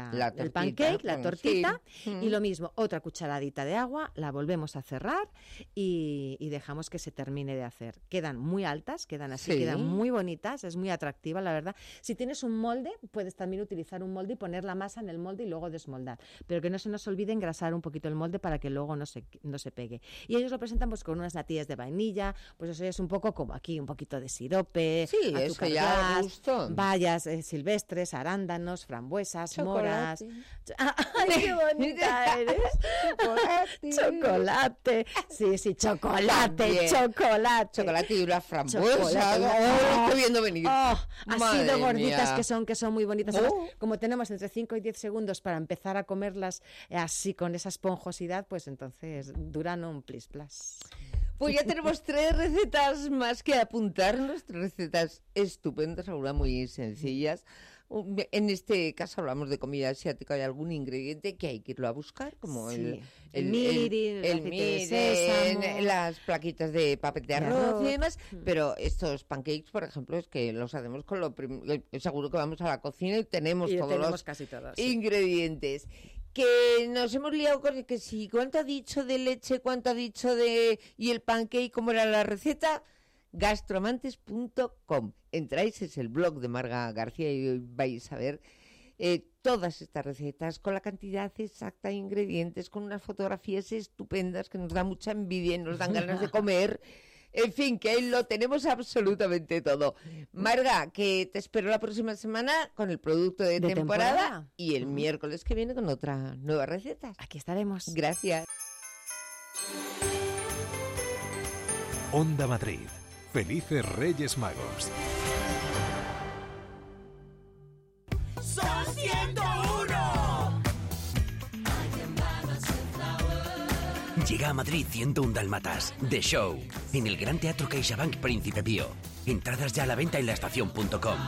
el pancake, la tortita, sí. y lo mismo, otra cucharadita de agua, la volvemos a cerrar y, y dejamos que se termine de hacer. Quedan muy altas, quedan así, sí. quedan muy bonitas, es muy atractiva, la verdad. Si tienes un molde, puedes también utilizar un molde y poner la masa en el molde y luego desmoldar. Pero que no se nos olvide engrasar un poquito el molde para que luego no se, no se pegue. Y ellos lo presentan pues con unas natillas de vainilla, pues eso es un poco como aquí, un poquito de sirope, sí, eso ya gusto. Bayas eh, silvestres, arándanos, frambuesas, chocolate. Moras. ¡Ay, qué bonita eres! Chocolate. Chocolate. Sí, sí, chocolate, Bien. chocolate. Chocolate y una frambuesa. Oh, estoy viendo venir. Oh, así de gorditas mía. que son, que son muy bonitas. Oh. Como tenemos entre cinco y diez segundos para empezar a comerlas así con esa esponjosidad, pues entonces duran un plis plas. Pues ya tenemos tres recetas más que apuntarnos, tres recetas estupendas, algunas muy sencillas. En este caso hablamos de comida asiática, hay algún ingrediente que hay que irlo a buscar, como sí. el, el, el mirin, el, el, el mirin, las plaquitas de papel de arroz, arroz. y demás, mm. pero estos pancakes, por ejemplo, es que los hacemos con lo prim- seguro que vamos a la cocina y tenemos y todos tenemos los casi todas, ingredientes. Sí. Que nos hemos liado con que si cuánto ha dicho de leche, cuánto ha dicho de... y el pancake, cómo era la receta, gastroamantes punto com. Entráis, es el blog de Marga García y vais a ver eh, todas estas recetas con la cantidad exacta de ingredientes, con unas fotografías estupendas que nos da mucha envidia y nos dan ganas de comer. En fin, que ahí lo tenemos absolutamente todo. Marga, que te espero la próxima semana con el producto de, de temporada, temporada y el uh-huh. miércoles que viene con otra nueva receta. Aquí estaremos. Gracias. Onda Madrid. Felices Reyes Magos. ¡Son ciento uno! Llega a Madrid ciento uno Dálmatas, The Show, en el Gran Teatro CaixaBank Príncipe Pío. Entradas ya a la venta en la estación punto com.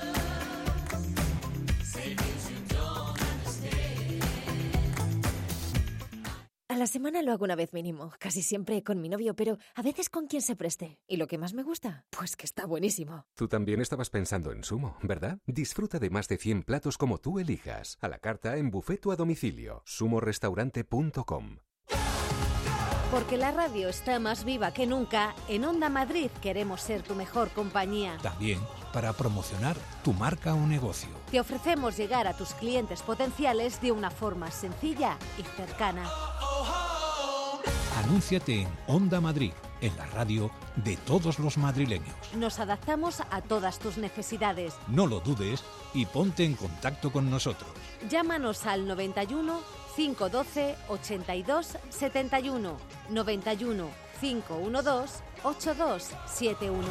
A la semana lo hago una vez mínimo, casi siempre con mi novio, pero a veces con quien se preste. Y lo que más me gusta, pues que está buenísimo. Tú también estabas pensando en Sumo, ¿verdad? Disfruta de más de cien platos como tú elijas, a la carta, en buffet o a domicilio. sumo restaurante punto com. Porque la radio está más viva que nunca, en Onda Madrid queremos ser tu mejor compañía. También para promocionar tu marca o negocio. Te ofrecemos llegar a tus clientes potenciales de una forma sencilla y cercana. Anúnciate en Onda Madrid, en la radio de todos los madrileños. Nos adaptamos a todas tus necesidades. No lo dudes y ponte en contacto con nosotros. Llámanos al noventa y uno, cinco doce, ochenta y dos, setenta y uno, noventa y uno, cinco doce, ochenta y dos setenta y uno.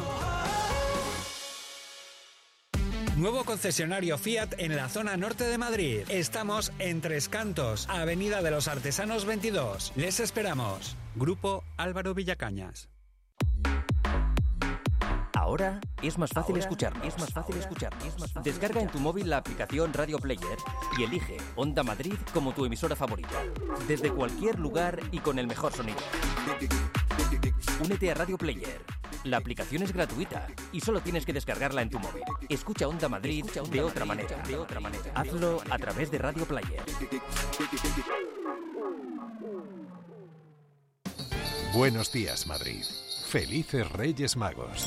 Nuevo concesionario Fiat en la zona norte de Madrid. Estamos en Tres Cantos, Avenida de los Artesanos veintidós. Les esperamos. Grupo Álvaro Villacañas. Ahora es más fácil escucharnos. Es más fácil escucharnos. Descarga en tu móvil la aplicación Radio Player y elige Onda Madrid como tu emisora favorita. Desde cualquier lugar y con el mejor sonido. Únete a Radio Player. La aplicación es gratuita y solo tienes que descargarla en tu móvil. Escucha Onda Madrid de otra manera. De otra manera. Hazlo a través de Radio Player. Buenos días, Madrid. Felices Reyes Magos.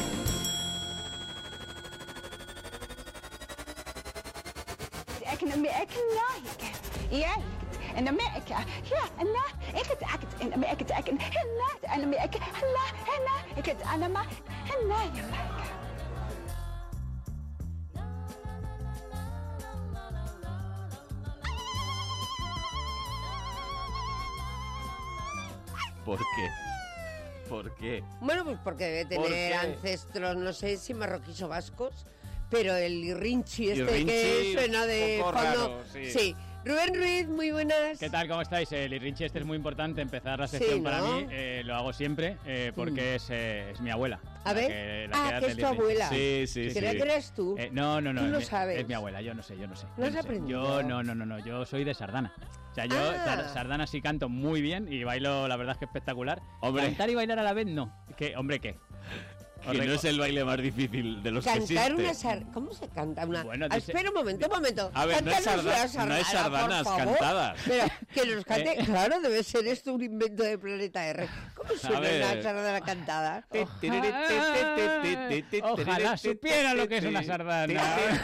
in Amerika. Ja, Allah, ik het act in Amerika. Ik Allah, in Amerika. Allah, Allah, ik het Anama, Allah, in Amerika. ¿Por qué? ¿Por qué? Bueno, pues porque debe tener ancestros, no sé si marroquíes o vascos, pero el irrinchi este irrinchi, que suena de fondo. Raro, sí. sí. Rubén Ruiz, muy buenas. ¿Qué tal? ¿Cómo estáis? El irrinchi este es muy importante, empezar la sección sí, ¿no? para mí. Eh, lo hago siempre eh, porque mm. es, eh, es mi abuela. A ver, que, la ah, que, que es tu abuela. Sí, sí, sí. ¿Crees que eres tú? Eh, no, no, no. Tú es lo mi, sabes. Es mi abuela, yo no sé, yo no sé. ¿No has no aprendido? Yo no, no, no, no, yo soy de sardana. O sea, yo ah. sardana sí canto muy bien y bailo, la verdad es que espectacular. Hombre. Cantar y bailar a la vez, no. ¿Qué? Hombre, ¿qué? Que no es el baile más difícil de los Cantar que existe. una sardana. ¿Cómo se canta una? Bueno, Ah, dice... Espera un momento, un momento. A ver, no es, sarda... sardana, no es sardanas cantadas. Pero que los cante, ¿Eh? claro, debe ser esto un invento de Planeta R. ¿Cómo suena una sardana cantada? Ojalá supiera lo que es una sardana.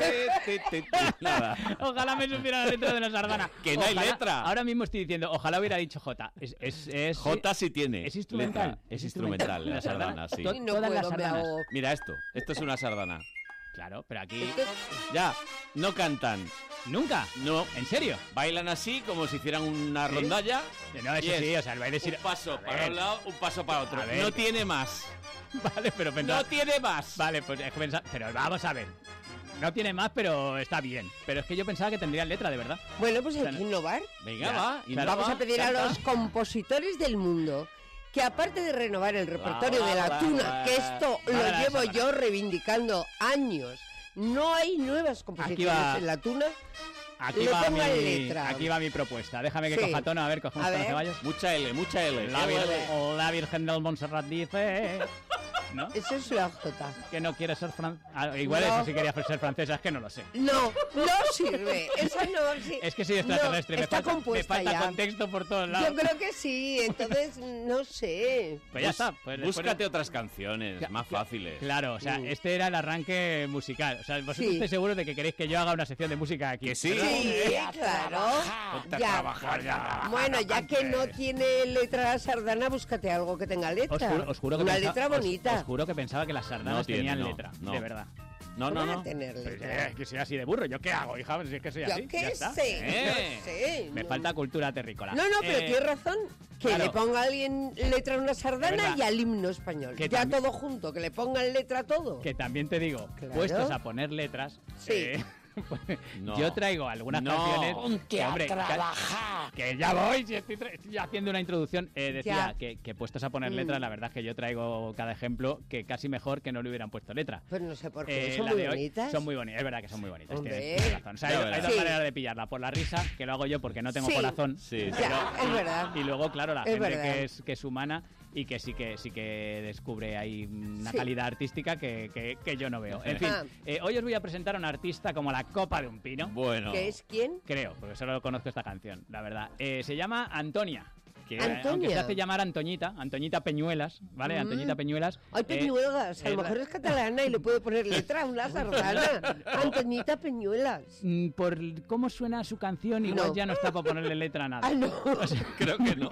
Ojalá me supiera la letra de una sardana. Que no hay Ojalá, letra. Ahora mismo estoy diciendo, ojalá hubiera dicho J. Es, es, es, J sí tiene. Es instrumental. Letra. Es instrumental la sardana, sí. To- No todas las puedo, me sardanas. ahogo. Mira esto. Esto es una sardana. Claro, pero aquí... Ya, no cantan. ¿Nunca? No. ¿En serio? Bailan así como si hicieran una ¿Sí? rondalla. No, eso y es sí, o sea, el baile es ir... un paso A para ver. un lado, un paso para otro. A ver. No tiene más. Vale, pero pensaba... No tiene más. Vale, pues es que pensaba... Pero vamos a ver. No tiene más, pero está bien. Pero es que yo pensaba que tendrían letra, de verdad. Bueno, pues O hay sea, que no- innovar. Venga, Ya, va. claro. Vamos a pedir a canta. los compositores del mundo que aparte de renovar el repertorio de la tuna, que esto lo Vale, la llevo sardana. yo reivindicando años, no hay nuevas composiciones va. en la tuna, Aquí le va, mi, pongan letra. aquí va mi propuesta. Déjame que Sí. coja tono, a ver, cogemos A tono ver. caballos. Mucha L, mucha L. La, vir- L. la Virgen del Montserrat dice... ¿No? Eso es la Jota. Que no quiere ser francesa. Igual No. eso sí quería ser francesa, es que no lo sé. No, no sirve. Esa no sí. Es que soy extraterrestre, No, me está falta, me compuesta falta ya. contexto por todos lados. Yo creo que sí, entonces no sé. Pues ya está. Pues después Búscate de- otras canciones más fáciles. Claro, o sea, Mm. este era el arranque musical. O sea, vosotros Sí. estáis seguros de que queréis que yo haga una sección de música aquí. Que sí. Sí, claro. Ponte a Ya. trabajar, ya, trabajar, Bueno, ya que no antes. tiene letra la sardana, búscate algo que tenga letra. Os juro, os juro que Una pensa- letra os- bonita. Os, juro que pensaba que las sardanas No tiene, tenían no, letra, no. de verdad. No, no, ¿Cómo va no. a tener Pues, letra? eh, que soy así de burro. ¿Yo qué hago, hija? Si es que soy Yo así. qué ya está. sé, Eh, no sé. Me no. falta cultura terrícola. No, no, pero Eh, tienes razón. Que claro. le ponga a alguien letra a una sardana verdad. y al himno español. Que Ya tambi- todo junto, que le pongan letra a todo. Que también te digo, Claro. puestos a poner letras, Sí. eh, pues, No. yo traigo algunas No. canciones. Ponte que, a hombre, que- trabajar. Que ya voy, si estoy, tra- estoy haciendo una introducción. Eh, decía Ya. que, que puestos a poner Mm. letras, la verdad es que yo traigo cada ejemplo que casi mejor que no le hubieran puesto letra. Pues no sé por qué, Eh, son la muy de hoy bonitas. Son muy bonitas, es verdad que son muy bonitas. Hombre. Tienes, tienes razón. O sea, Ya hay, hay verás. dos Sí. maneras de pillarla. Por la risa, que lo hago yo porque no tengo Sí. corazón. Sí, sí. Ya, es verdad. Y luego, claro, la Es gente verdad. que es, que es humana y que sí que sí que descubre ahí una Sí. calidad artística que, que- que yo no veo. En fin, Ah. eh, hoy os voy a presentar a un artista como la copa de un pino. Bueno. ¿Qué es quién? Creo, porque solo conozco esta canción, la verdad. Eh, se llama Antonia. Que, eh, Antonia. aunque se hace llamar Antoñita, Antoñita Peñuelas, ¿vale? Mm. Antoñita Peñuelas. Ay, eh, Peñuelas. a eh, lo mejor es catalana y le puede poner letra a una sardana. Antoñita Peñuelas. mm, por cómo suena su canción, igual No. ya no está para ponerle letra a nada. Ah, no. Creo que no.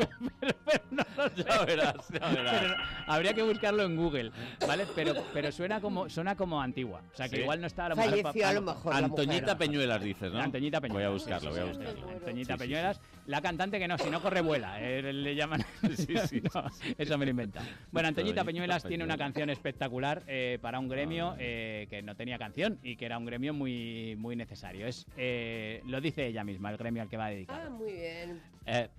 No lo sé. Ya verás, ya verás. Pero habría que buscarlo en Google, ¿vale? Pero, pero suena como suena como antigua. O sea, que Sí. igual no está a lo mejor Falleció pa- a lo mejor la mujer. Antoñita Peñuelas dices, ¿no? Antoñita Peñuelas. Voy a buscarlo, voy a Sí, sí, buscarlo. sí, Antoñita Sí, sí, Peñuelas, la cantante que no, si no corre vuela, eh, le llaman. Sí, sí, No, eso me lo inventa. Bueno, Antoñita Antoñita Peñuelas tiene una Peñuelas. canción espectacular eh, para un gremio eh, que no tenía canción y que era un gremio muy muy necesario. Es eh, lo dice ella misma, el gremio al que va Ah, dedicado. muy bien. Eh,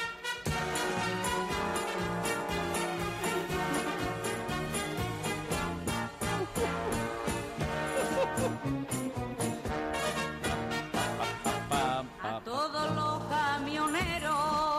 pa, pa, A todos los camioneros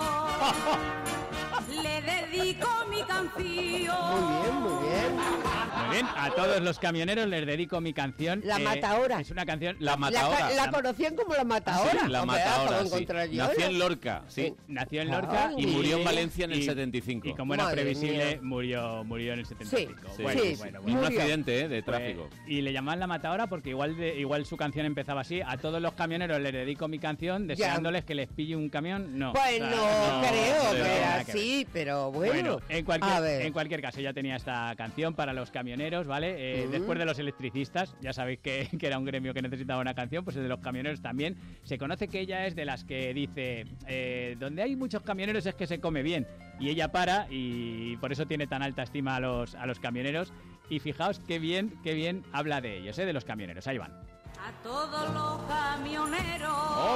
le dedico mi canción. Muy bien, muy bien. Muy bien, a todos los camioneros les dedico mi canción. La eh, Mataora. Es una canción. La La, Mataora. ca- la conocían como la Mataora. Sí, la Hombre, Mataora, acabo de sí. encontrar yo, Nació ¿no? en Lorca, sí. Nació en Ah, Lorca Y murió en Valencia en el y- setenta y cinco. Y como era Madre previsible, mía. murió, murió en el setenta y cinco. Sí, Bueno, sí, bueno, Y bueno. un Murió. accidente eh, de Pues, tráfico. y le llamaban la Mataora porque igual de, igual su canción empezaba así. A todos los camioneros les dedico mi canción deseándoles que les pille un camión. No. Bueno, O sea, no, creo no que tiene era nada que ver. así, pero bueno. Bueno, en A cualquier, ver. en cualquier caso, ya tenía esta canción para los camioneros, ¿vale? Eh, Mm. Después de los electricistas, ya sabéis que, que era un gremio que necesitaba una canción, pues el de los camioneros también. Se conoce que ella es de las que dice, eh, donde hay muchos camioneros es que se come bien. Y ella para y por eso tiene tan alta estima a los, a los camioneros. Y fijaos qué bien, qué bien habla de ellos, ¿eh? De los camioneros. Ahí van. A todos los camioneros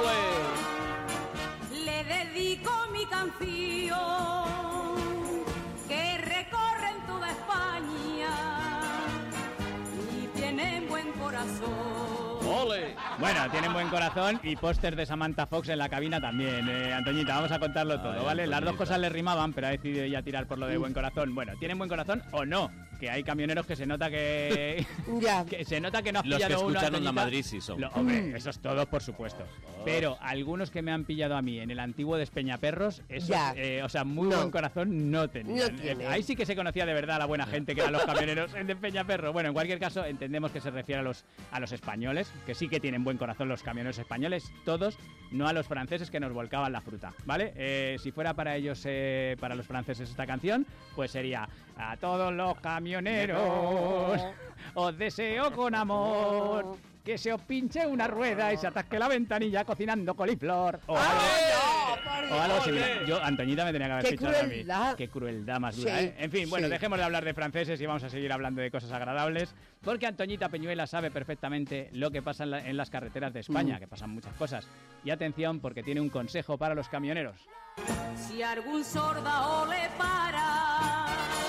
le dedico mi canción que recorren toda España y tienen buen corazón. ¡Ole! Bueno, tienen buen corazón y póster de Samantha Fox en la cabina también. Eh, Antoñita, vamos a contarlo todo, Ay, ¿vale? Las dos Antoñita. cosas le rimaban, pero ha decidido ella tirar por lo de buen corazón. Bueno, ¿tienen buen corazón o no? que hay camioneros que se nota que... ya. que se nota que no has Los que pillado uno. escuchan Onda Antoñita. Madrid sí son. Lo, hombre, esos todos, por supuesto. Todos. Pero algunos que me han pillado a mí en el antiguo Despeñaperros, esos, Ya. eh, o sea, muy No. buen corazón no tenían. No tienen. Ahí sí que se conocía de verdad a la buena gente que eran los camioneros en Despeñaperros. Bueno, en cualquier caso, entendemos que se refiere a los, a los españoles, que sí que tienen buen corazón los camioneros españoles, todos, no a los franceses que nos volcaban la fruta, ¿vale? Eh, si fuera para ellos, eh, para los franceses esta canción, pues sería: a todos los camioneros os deseo con amor que se os pinche una rueda y se atasque la ventanilla cocinando coliflor. O algo, o algo similar. Yo, Antoñita me tenía que haber ¡Qué fichado a mí. crueldad! Qué crueldad más dura, Sí, ¿eh? En fin, bueno, sí. dejemos de hablar de franceses y vamos a seguir hablando de cosas agradables, porque Antoñita Peñuela sabe perfectamente lo que pasa en, la- en las carreteras de España, Mm. que pasan muchas cosas. Y atención, porque tiene un consejo para los camioneros. Si algún sordao le para,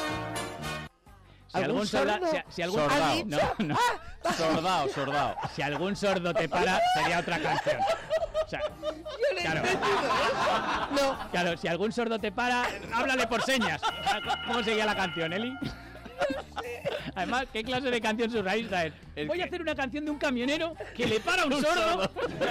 Si algún, ¿Algún solda- sordo? si, si algún Sordao. ¿Ha dicho? No, no. Sordao, sordao. Si algún sordo te para, sería otra canción. O sea, Yo no he claro. entendido eso. No. Claro, si algún sordo te para, háblale por señas. ¿Cómo seguía la canción, Eli? Además, ¿qué clase de canción surrealista es? El Voy a que- hacer una canción de un camionero que le para a un sordo.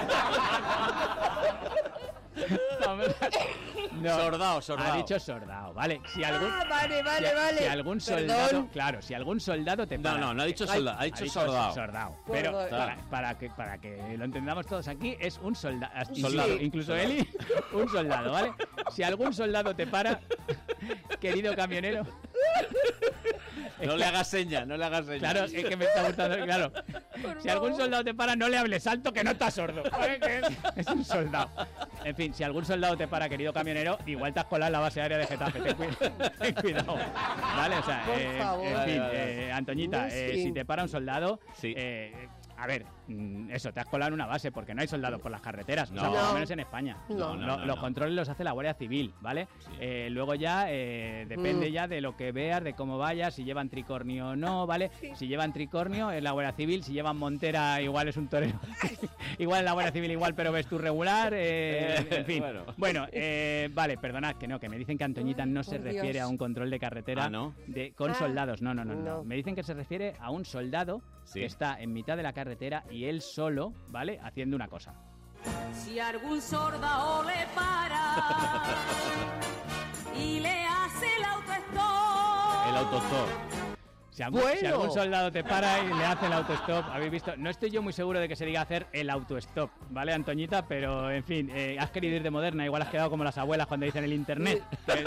Vamos a- No, Sordao, sordao. Ha dicho sordao, vale. Si algún, Ah, vale, vale, si, vale. si algún Perdón. soldado, claro, si algún soldado te No, para. no, no ha dicho Ay, soldado, ha dicho sordao. sordao. Pero Perdón. para, para que, para que lo entendamos todos aquí, es un solda- Soldado. Incluso, incluso Soldado. Eli, un soldado, ¿vale? Si algún soldado te para, querido camionero. No le hagas seña, no le hagas seña. Claro, es que me está gustando, claro. Si algún soldado te para, no le hables alto que no estás sordo. ¿Vale? Que es, es un soldado. En fin, si algún soldado te para, querido camionero, igual te has colado en la base aérea de Getafe. Ten, cuida- ten cuidado. ¿Vale? O sea, Por eh, favor. en Vale, fin, vale, vale. eh, Antoñita, eh, Miskin. si te para un soldado, Sí. eh, a ver, mm, eso, te has colado en una base porque no hay soldados por las carreteras. O sea, No. por lo No. menos en España. No. No, Lo- no, los no. controles los hace la Guardia Civil, ¿vale? Sí. Eh, luego ya eh, depende Mm. ya de lo que veas, de cómo vayas, si llevan tricornio o no, ¿vale? Si llevan tricornio es la Guardia Civil, si llevan montera igual es un torero. Igual la Guardia Civil igual, pero ves tú regular, eh, Eh, en fin. bueno. Bueno, eh, vale, perdonad, que no, que me dicen que Antoñita no se por refiere Dios. a un control de carretera Ah, ¿no? de, con Ah, soldados. No, no, no, no, no. Me dicen que se refiere a un soldado Sí. que está en mitad de la carretera y él solo, ¿vale? Haciendo una cosa. si algún sordao le para y le hace el autostop. El autostop. Si algún, Bueno. si algún soldado te para y le hace el autostop, habéis visto, no estoy yo muy seguro de que se diga hacer el autostop, ¿vale, Antoñita? Pero, en fin, eh, has querido ir de moderna, igual has quedado como las abuelas cuando dicen el internet. Que-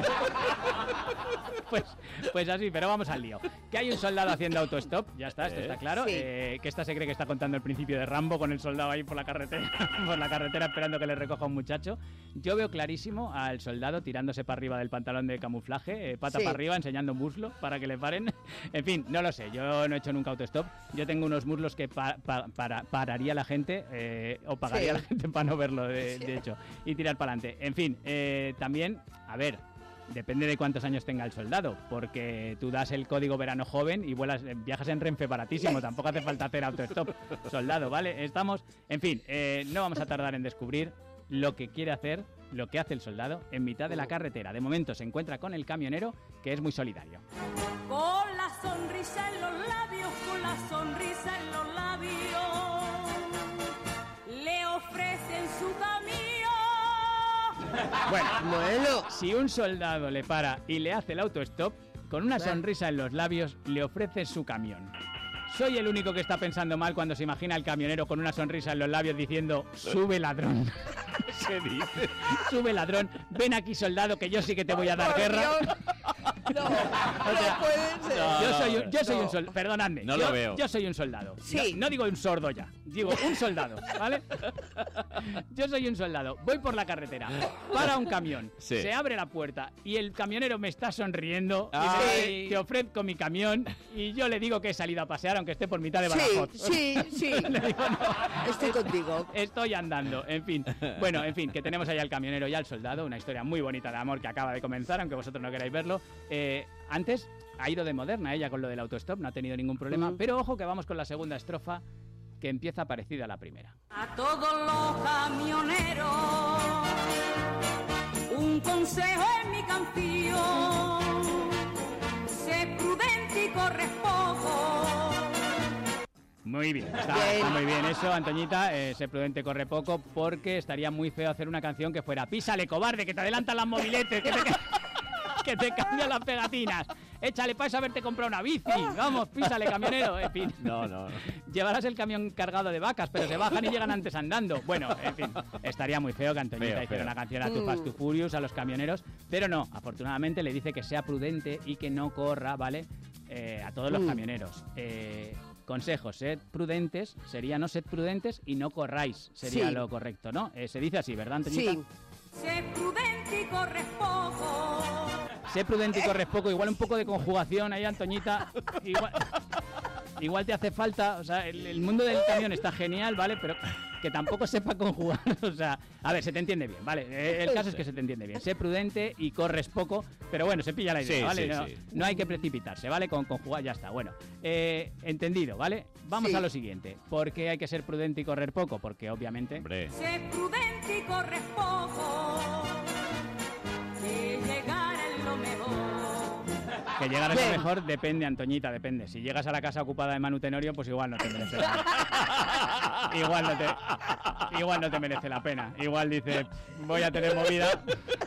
pues, pues así, pero vamos al lío. Que hay un soldado haciendo autostop, ya está, esto Eh. está claro. Sí. Eh, que esta se cree que está contando el principio de Rambo con el soldado ahí por la carretera, por la carretera esperando que le recoja un muchacho. Yo veo clarísimo al soldado tirándose para arriba del pantalón de camuflaje, eh, pata Sí. para arriba, enseñando muslo para que le paren. En fin, no lo sé, yo no he hecho nunca autostop. Yo tengo unos muslos que pa- pa- para- pararía la gente eh, o pagaría Sí. a la gente para no verlo, de, de hecho, y tirar para adelante. En fin, eh, también, a ver, depende de cuántos años tenga el soldado, porque tú das el código verano joven y vuelas, eh, viajas en Renfe baratísimo, tampoco hace falta hacer autostop, soldado, ¿vale? Estamos, en fin, eh, no vamos a tardar en descubrir lo que quiere hacer, lo que hace el soldado en mitad de la carretera. De momento se encuentra con el camionero, que es muy solidario. Con la sonrisa en los labios, con la sonrisa en los labios, le ofrecen su camión. Bueno, Bueno. si un soldado le para y le hace el autostop, con una Bueno. sonrisa en los labios le ofrece su camión. Soy el único que está pensando mal cuando se imagina al camionero con una sonrisa en los labios diciendo: sube ladrón. ¿Qué dices? Sube ladrón, ven aquí soldado que yo sí que te voy a dar Por guerra. Dios. No, O sea, no puede ser. no, Yo soy un, yo soy no. un soldado, perdonadme, No yo, lo veo. yo soy un soldado. Sí. No, no digo un sordo ya, digo un soldado, ¿vale? Yo soy un soldado, voy por la carretera, para un camión, Sí. se abre la puerta y el camionero me está sonriendo y me Ay. dice, te ofrezco mi camión y yo le digo que he salido a pasear aunque esté por mitad de Sí, Badajoz. sí, sí. Le digo, no, Estoy contigo. estoy andando, en fin. Bueno, en fin, que tenemos ahí al camionero y al soldado, una historia muy bonita de amor que acaba de comenzar, aunque vosotros no queráis verlo. Eh, antes ha ido de moderna ella con lo del autostop, no ha tenido ningún problema, Mm. pero ojo que vamos con la segunda estrofa, que empieza parecida a la primera. A todos los camioneros, un consejo en mi canción: sé prudente y corres poco. Muy bien, está, está muy bien eso, Antoñita. Eh, sé prudente, corre poco, porque estaría muy feo hacer una canción que fuera písale, cobarde, que te adelantan las mobiletes, que te, que te cambian las pegatinas. Échale para eso haberte comprado una bici. Vamos, písale, camionero. En fin. No, no. Llevarás el camión cargado de vacas, pero se bajan y llegan antes andando. Bueno, en fin, estaría muy feo que Antoñita Feo, hiciera feo. una canción a tu Fast to Furious, a los camioneros, pero no, afortunadamente le dice que sea prudente y que no corra, ¿vale? Eh, a todos los Mm. camioneros. Eh, consejos, sed prudentes, sería no sed prudentes y no corráis, sería Sí. lo correcto, ¿no? Eh, se dice así, ¿verdad, Antoñita? Sí. Sé prudente y corres poco. Sé prudente y corres poco, igual un poco de conjugación ahí, Antoñita. Igual, igual te hace falta, o sea, el, el mundo del camión está genial, ¿vale? Pero que tampoco sepa conjugar, o sea, a ver, se te entiende bien, ¿vale? Eh, El caso es que se te entiende bien. Sé prudente y corres poco, pero bueno, se pilla la idea, Sí, ¿vale? sí, no, sí. no hay que precipitarse, ¿vale? Con conjugar ya está, bueno. Eh, entendido, ¿vale? Vamos Sí. a lo siguiente. ¿Por qué hay que ser prudente y correr poco? Porque obviamente... Hombre. Sé prudente y corres poco. Que llegar es lo mejor. Que llegar a lo Bien. mejor depende, Antoñita, depende. Si llegas a la casa ocupada de Manu Tenorio, pues igual no te merece la pena. igual, no te, igual no te merece la pena. Igual dices, voy a tener movida.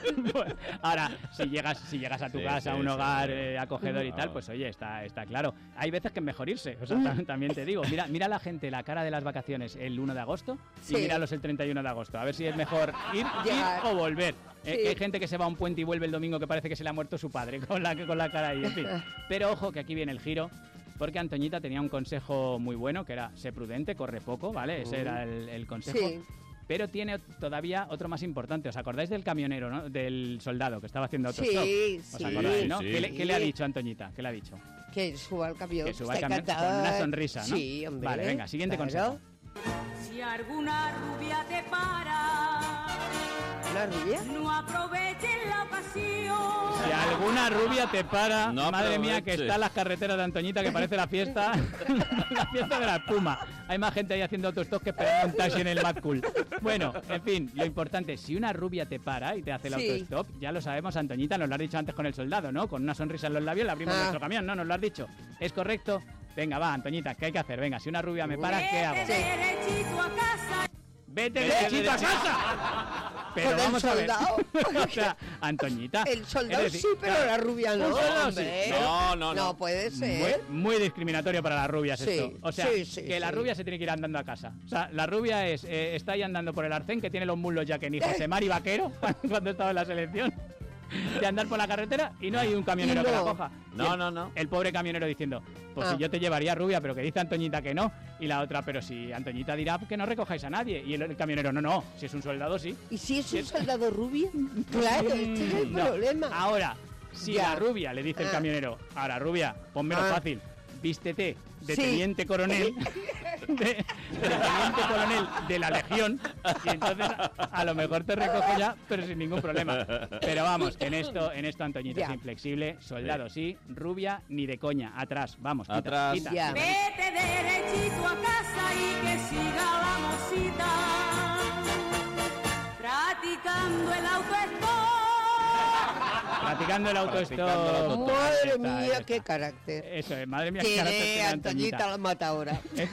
Ahora, si llegas si llegas a tu Sí, casa, a sí, un sí. hogar eh, acogedor y No. tal, pues oye, está, está claro. Hay veces que es mejor irse, o sea, tam- también te digo. Mira, mira la gente, la cara de las vacaciones el uno de agosto Sí. y míralos el treinta y uno de agosto. A ver si es mejor ir, ir Llegar. o volver. Eh, Sí. que hay gente que se va a un puente y vuelve el domingo que parece que se le ha muerto su padre con la, con la cara ahí, en fin. Pero ojo que aquí viene el giro, porque Antoñita tenía un consejo muy bueno, que era sé prudente, corre poco, ¿vale? Ese era el, el consejo. Sí. Pero tiene todavía otro más importante. ¿Os acordáis del camionero, no? Del soldado que estaba haciendo Sí, autostop? ¿Os sí, acordáis, no? sí. ¿Qué, le, qué le ha Sí. dicho Antoñita? ¿Qué le ha dicho? Que suba al camión. Que suba al está camión con encantada. una sonrisa, ¿no? Sí, hombre. Vale, venga, siguiente Claro. consejo. Si alguna rubia te para, ¿Una rubia? no aproveches la ocasión. Si alguna rubia te para, No madre mía, que aproveche. están las carreteras de Antoñita, que parece la fiesta, la fiesta de la espuma. Hay más gente ahí haciendo autostop que esperando un taxi en el Mad Cool. Bueno, en fin, lo importante, si una rubia te para y te hace el Sí. autostop, ya lo sabemos, Antoñita, nos lo has dicho antes con el soldado, ¿no? Con una sonrisa en los labios le abrimos Ah. nuestro camión, ¿no? Nos lo has dicho. ¿Es correcto? Venga, va, Antoñita, ¿qué hay que hacer? Venga, si una rubia me para, ¿qué hago? Vete derechito a casa. ¡Vete Vete derechito a derechito. casa! Pero ¿Con el vamos a ver. soldado? O sea, Antoñita. El soldado es decir, sí, pero claro, la rubia no. un soldado sí. hombre. No, no, no. No puede Muy, ser. muy discriminatorio para las rubias Sí, esto. O sea, sí, sí, que la sí. rubia se tiene que ir andando a casa. O sea, la rubia es eh, está ahí andando por el arcén, que tiene los muslos ya que ni José Mari Vaquero, cuando estaba en la selección, de andar por la carretera y no hay un camionero Y que la no. coja. No, Y el, no, no. El pobre camionero diciendo, pues Ah. si yo te llevaría rubia, pero que dice Antoñita que no. Y la otra, pero si Antoñita dirá que no recojáis a nadie. Y el, el camionero, no, no, si es un soldado, sí. ¿Y si es un soldado rubio? Claro, este es el Mm, no. problema. Ahora, si Ya. la rubia le dice el Ah. camionero, ahora rubia, ponmelo Ah. fácil, vístete de Sí. teniente coronel, de, de teniente coronel de la legión, y entonces a, a lo mejor te recojo ya, pero sin ningún problema. Pero vamos, que en esto, en esto Antoñita Ya. es inflexible, soldado sí, rubia ni de coña, atrás, vamos, quita, Atrás. quita. Ya. Vete derechito a casa y que siga la mosita. Practicando el autostop. Practicando el autostop. Practicando el autostop. Madre Ahí está, mía, ahí qué está. carácter. Eso es, madre mía, qué carácter Tiene tiene Antoñita la mata ahora. Es-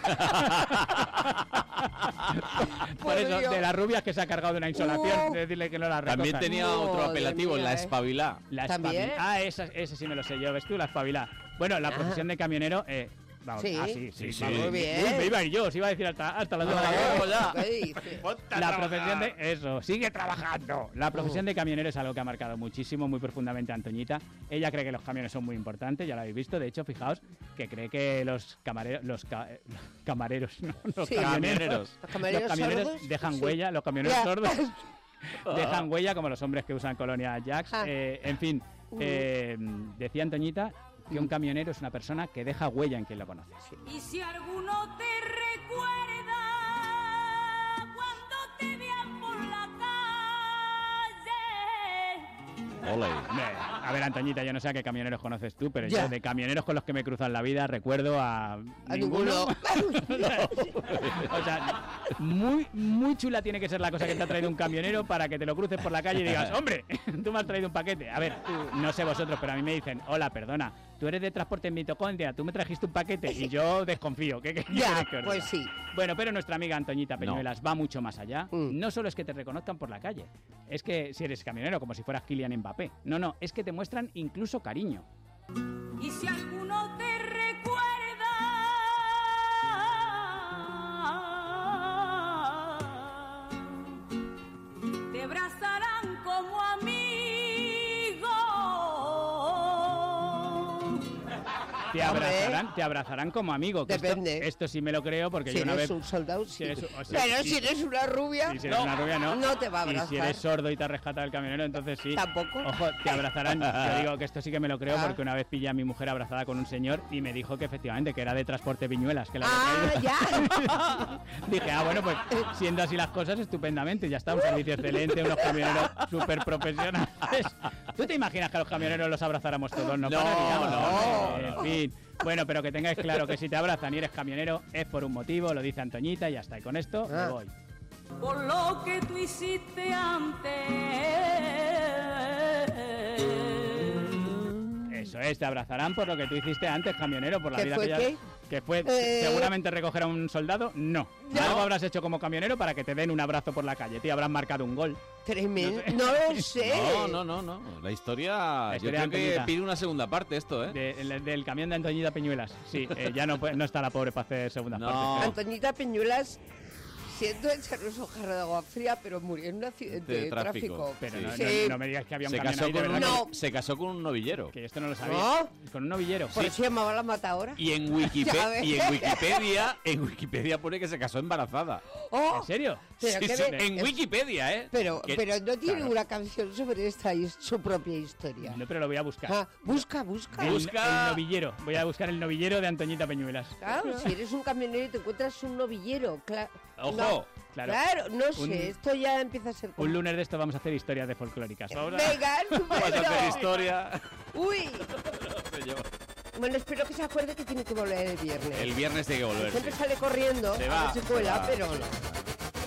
Por Por eso, Dios. de las rubias que se ha cargado de una insolación, Uh. de decirle que no la recojan. También tenía otro Madre apelativo, mía, la eh. espabilá. La ¿También? espabila. Ah, esa, ese sí me lo sé yo, ¿ves tú? La espabila. Bueno, la Ah. profesión de camionero... Eh, vamos, Sí. ah, sí, sí, Sí, sí. vamos. Muy bien. Uy, me iba a ir yo, os iba a decir hasta, hasta las dos de la Ah, tarde. ¿qué dice? La profesión de... Eso, sigue trabajando. La profesión de camionero es algo que ha marcado muchísimo, muy profundamente a Antoñita. Ella cree que los camiones son muy importantes, ya lo habéis visto. De hecho, fijaos que cree que los camareros... Los ca- eh, camareros, no, los Sí. camioneros. ¿Los camioneros los camioneros sordos? dejan Sí. huella, los camioneros Ya. sordos dejan huella como los hombres que usan colonia Jax. Ah. Eh, en fin, Uh. eh, decía Antoñita que un camionero es una persona que deja huella en quien lo conoce. Y si alguno te recuerda cuando te vean por la calle, Ole. A ver, Antoñita, yo no sé a qué camioneros conoces tú, pero Ya. yo de camioneros con los que me cruzan la vida recuerdo a... A ninguno. ninguno. O sea, muy, muy chula tiene que ser la cosa que te ha traído un camionero para que te lo cruces por la calle y digas, hombre, tú me has traído un paquete. A ver, no sé vosotros, pero a mí me dicen, hola, perdona, tú eres de transporte en mitocondria, tú me trajiste un paquete y yo desconfío. ¿Qué, qué Ya, quieres que os pues diga? sí. Bueno, pero nuestra amiga Antoñita Peñuelas va mucho más allá. Mm. No solo es que te reconozcan por la calle, es que si eres camionero, como si fueras Kylian Mbappé. No, no, es que te muestran incluso cariño. Y si alguno te recuerda, te abrazarán como amigo. Te abrazarán, te abrazarán como amigo. que Depende. Esto, esto sí me lo creo porque Si yo una eres vez... un soldado, sí. si eres- o sea, Pero si- si eres una rubia, Y si eres no, una rubia, no. no te va a Y abrazar. si eres sordo y te ha rescatado el camionero, entonces sí. Tampoco. Ojo, te abrazarán. Yo digo que esto sí que me lo creo Ah. porque una vez pillé a mi mujer abrazada con un señor y me dijo que efectivamente que era de Transporte Viñuelas. Que la había Ah, traído. ya. Dije, ah, bueno, pues siendo así las cosas, estupendamente. Ya está, un servicio excelente, unos camioneros súper profesionales. ¿Tú te imaginas que a los camioneros los abrazáramos todos? No, No, pararíamos, no, hombre. En fin. Bueno, pero que tengáis claro que si te abrazan y eres camionero es por un motivo, lo dice Antoñita y ya está. Y con esto me Ah. voy. Por lo que tú hiciste antes. Eso es, te abrazarán por lo que tú hiciste antes, camionero, por la ¿Qué vida fue que ya... qué? Que fue Eh. seguramente recoger a un soldado, no. No. Algo habrás hecho como camionero para que te den un abrazo por la calle, tío, habrás marcado un gol. Tremendo. No lo sé. No, no, no, no. La historia, La historia yo creo de que Antoñita. pide una segunda parte esto, ¿eh? De- el- del camión de Antoñita Peñuelas. Sí, eh, ya no, puede- no está la pobre para hacer segundas No. partes. creo. Antoñita Peñuelas, siento echarnos un jarro de agua fría, pero murió en un accidente De de tráfico. tráfico. Pero Sí. no, Sí. no- no me digas que había un Se camión casó, ahí, de con un, verdad No. novi- se casó con un novillero. que, que esto no lo sabía. ¿No? Con un novillero. Por eso se llamaba la matadora. Y en, Ya Wikipe- ves. y en Wikipedia, en Wikipedia pone que se casó embarazada. ¡Oh! ¿En serio? Pero Sí, qué sí, ve- en Wikipedia, ¿eh? Pero, Que- pero no tiene claro. una canción sobre esta y su propia historia. No, pero lo voy a buscar. Ah, busca, busca. El, Busca- el novillero. Voy a buscar el novillero de Antoñita Peñuelas. Claro, si eres un camionero y te encuentras un novillero, claro. Ojo. No, Claro. claro, no Un- sé, esto ya empieza a ser... como- Un lunes de esto vamos a hacer historias de folclóricas. Vamos a- Venga, Vas a hacer estupendo. historia. Uy, bueno, espero que se acuerde que tiene que volver el viernes. El viernes tiene que volver. Siempre sí. sale corriendo, Se a va, ver si se cuela, va. pero no.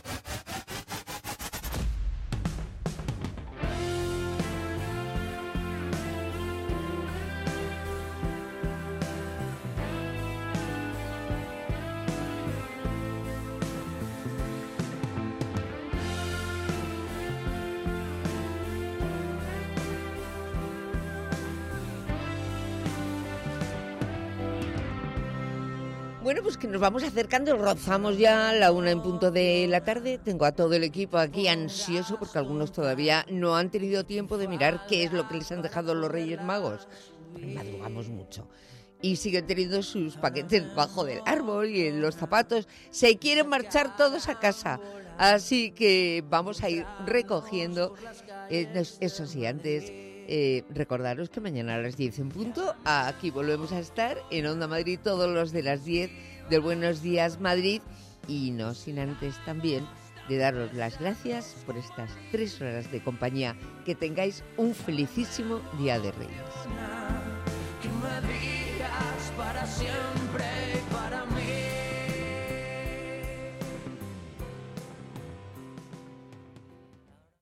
Bueno, pues que nos vamos acercando, rozamos ya la una en punto de la tarde. Tengo a todo el equipo aquí ansioso porque algunos todavía no han tenido tiempo de mirar qué es lo que les han dejado los Reyes Magos. Madrugamos mucho. Y siguen teniendo sus paquetes bajo del árbol y en los zapatos. Se quieren marchar todos a casa. Así que vamos a ir recogiendo. Eh, nos- eso sí, antes... Eh, recordaros que mañana a las diez en punto aquí volvemos a estar en Onda Madrid todos los de las diez del Buenos Días Madrid y no sin antes también de daros las gracias por estas tres horas de compañía. Que tengáis un felicísimo Día de Reyes. Que me digas para siempre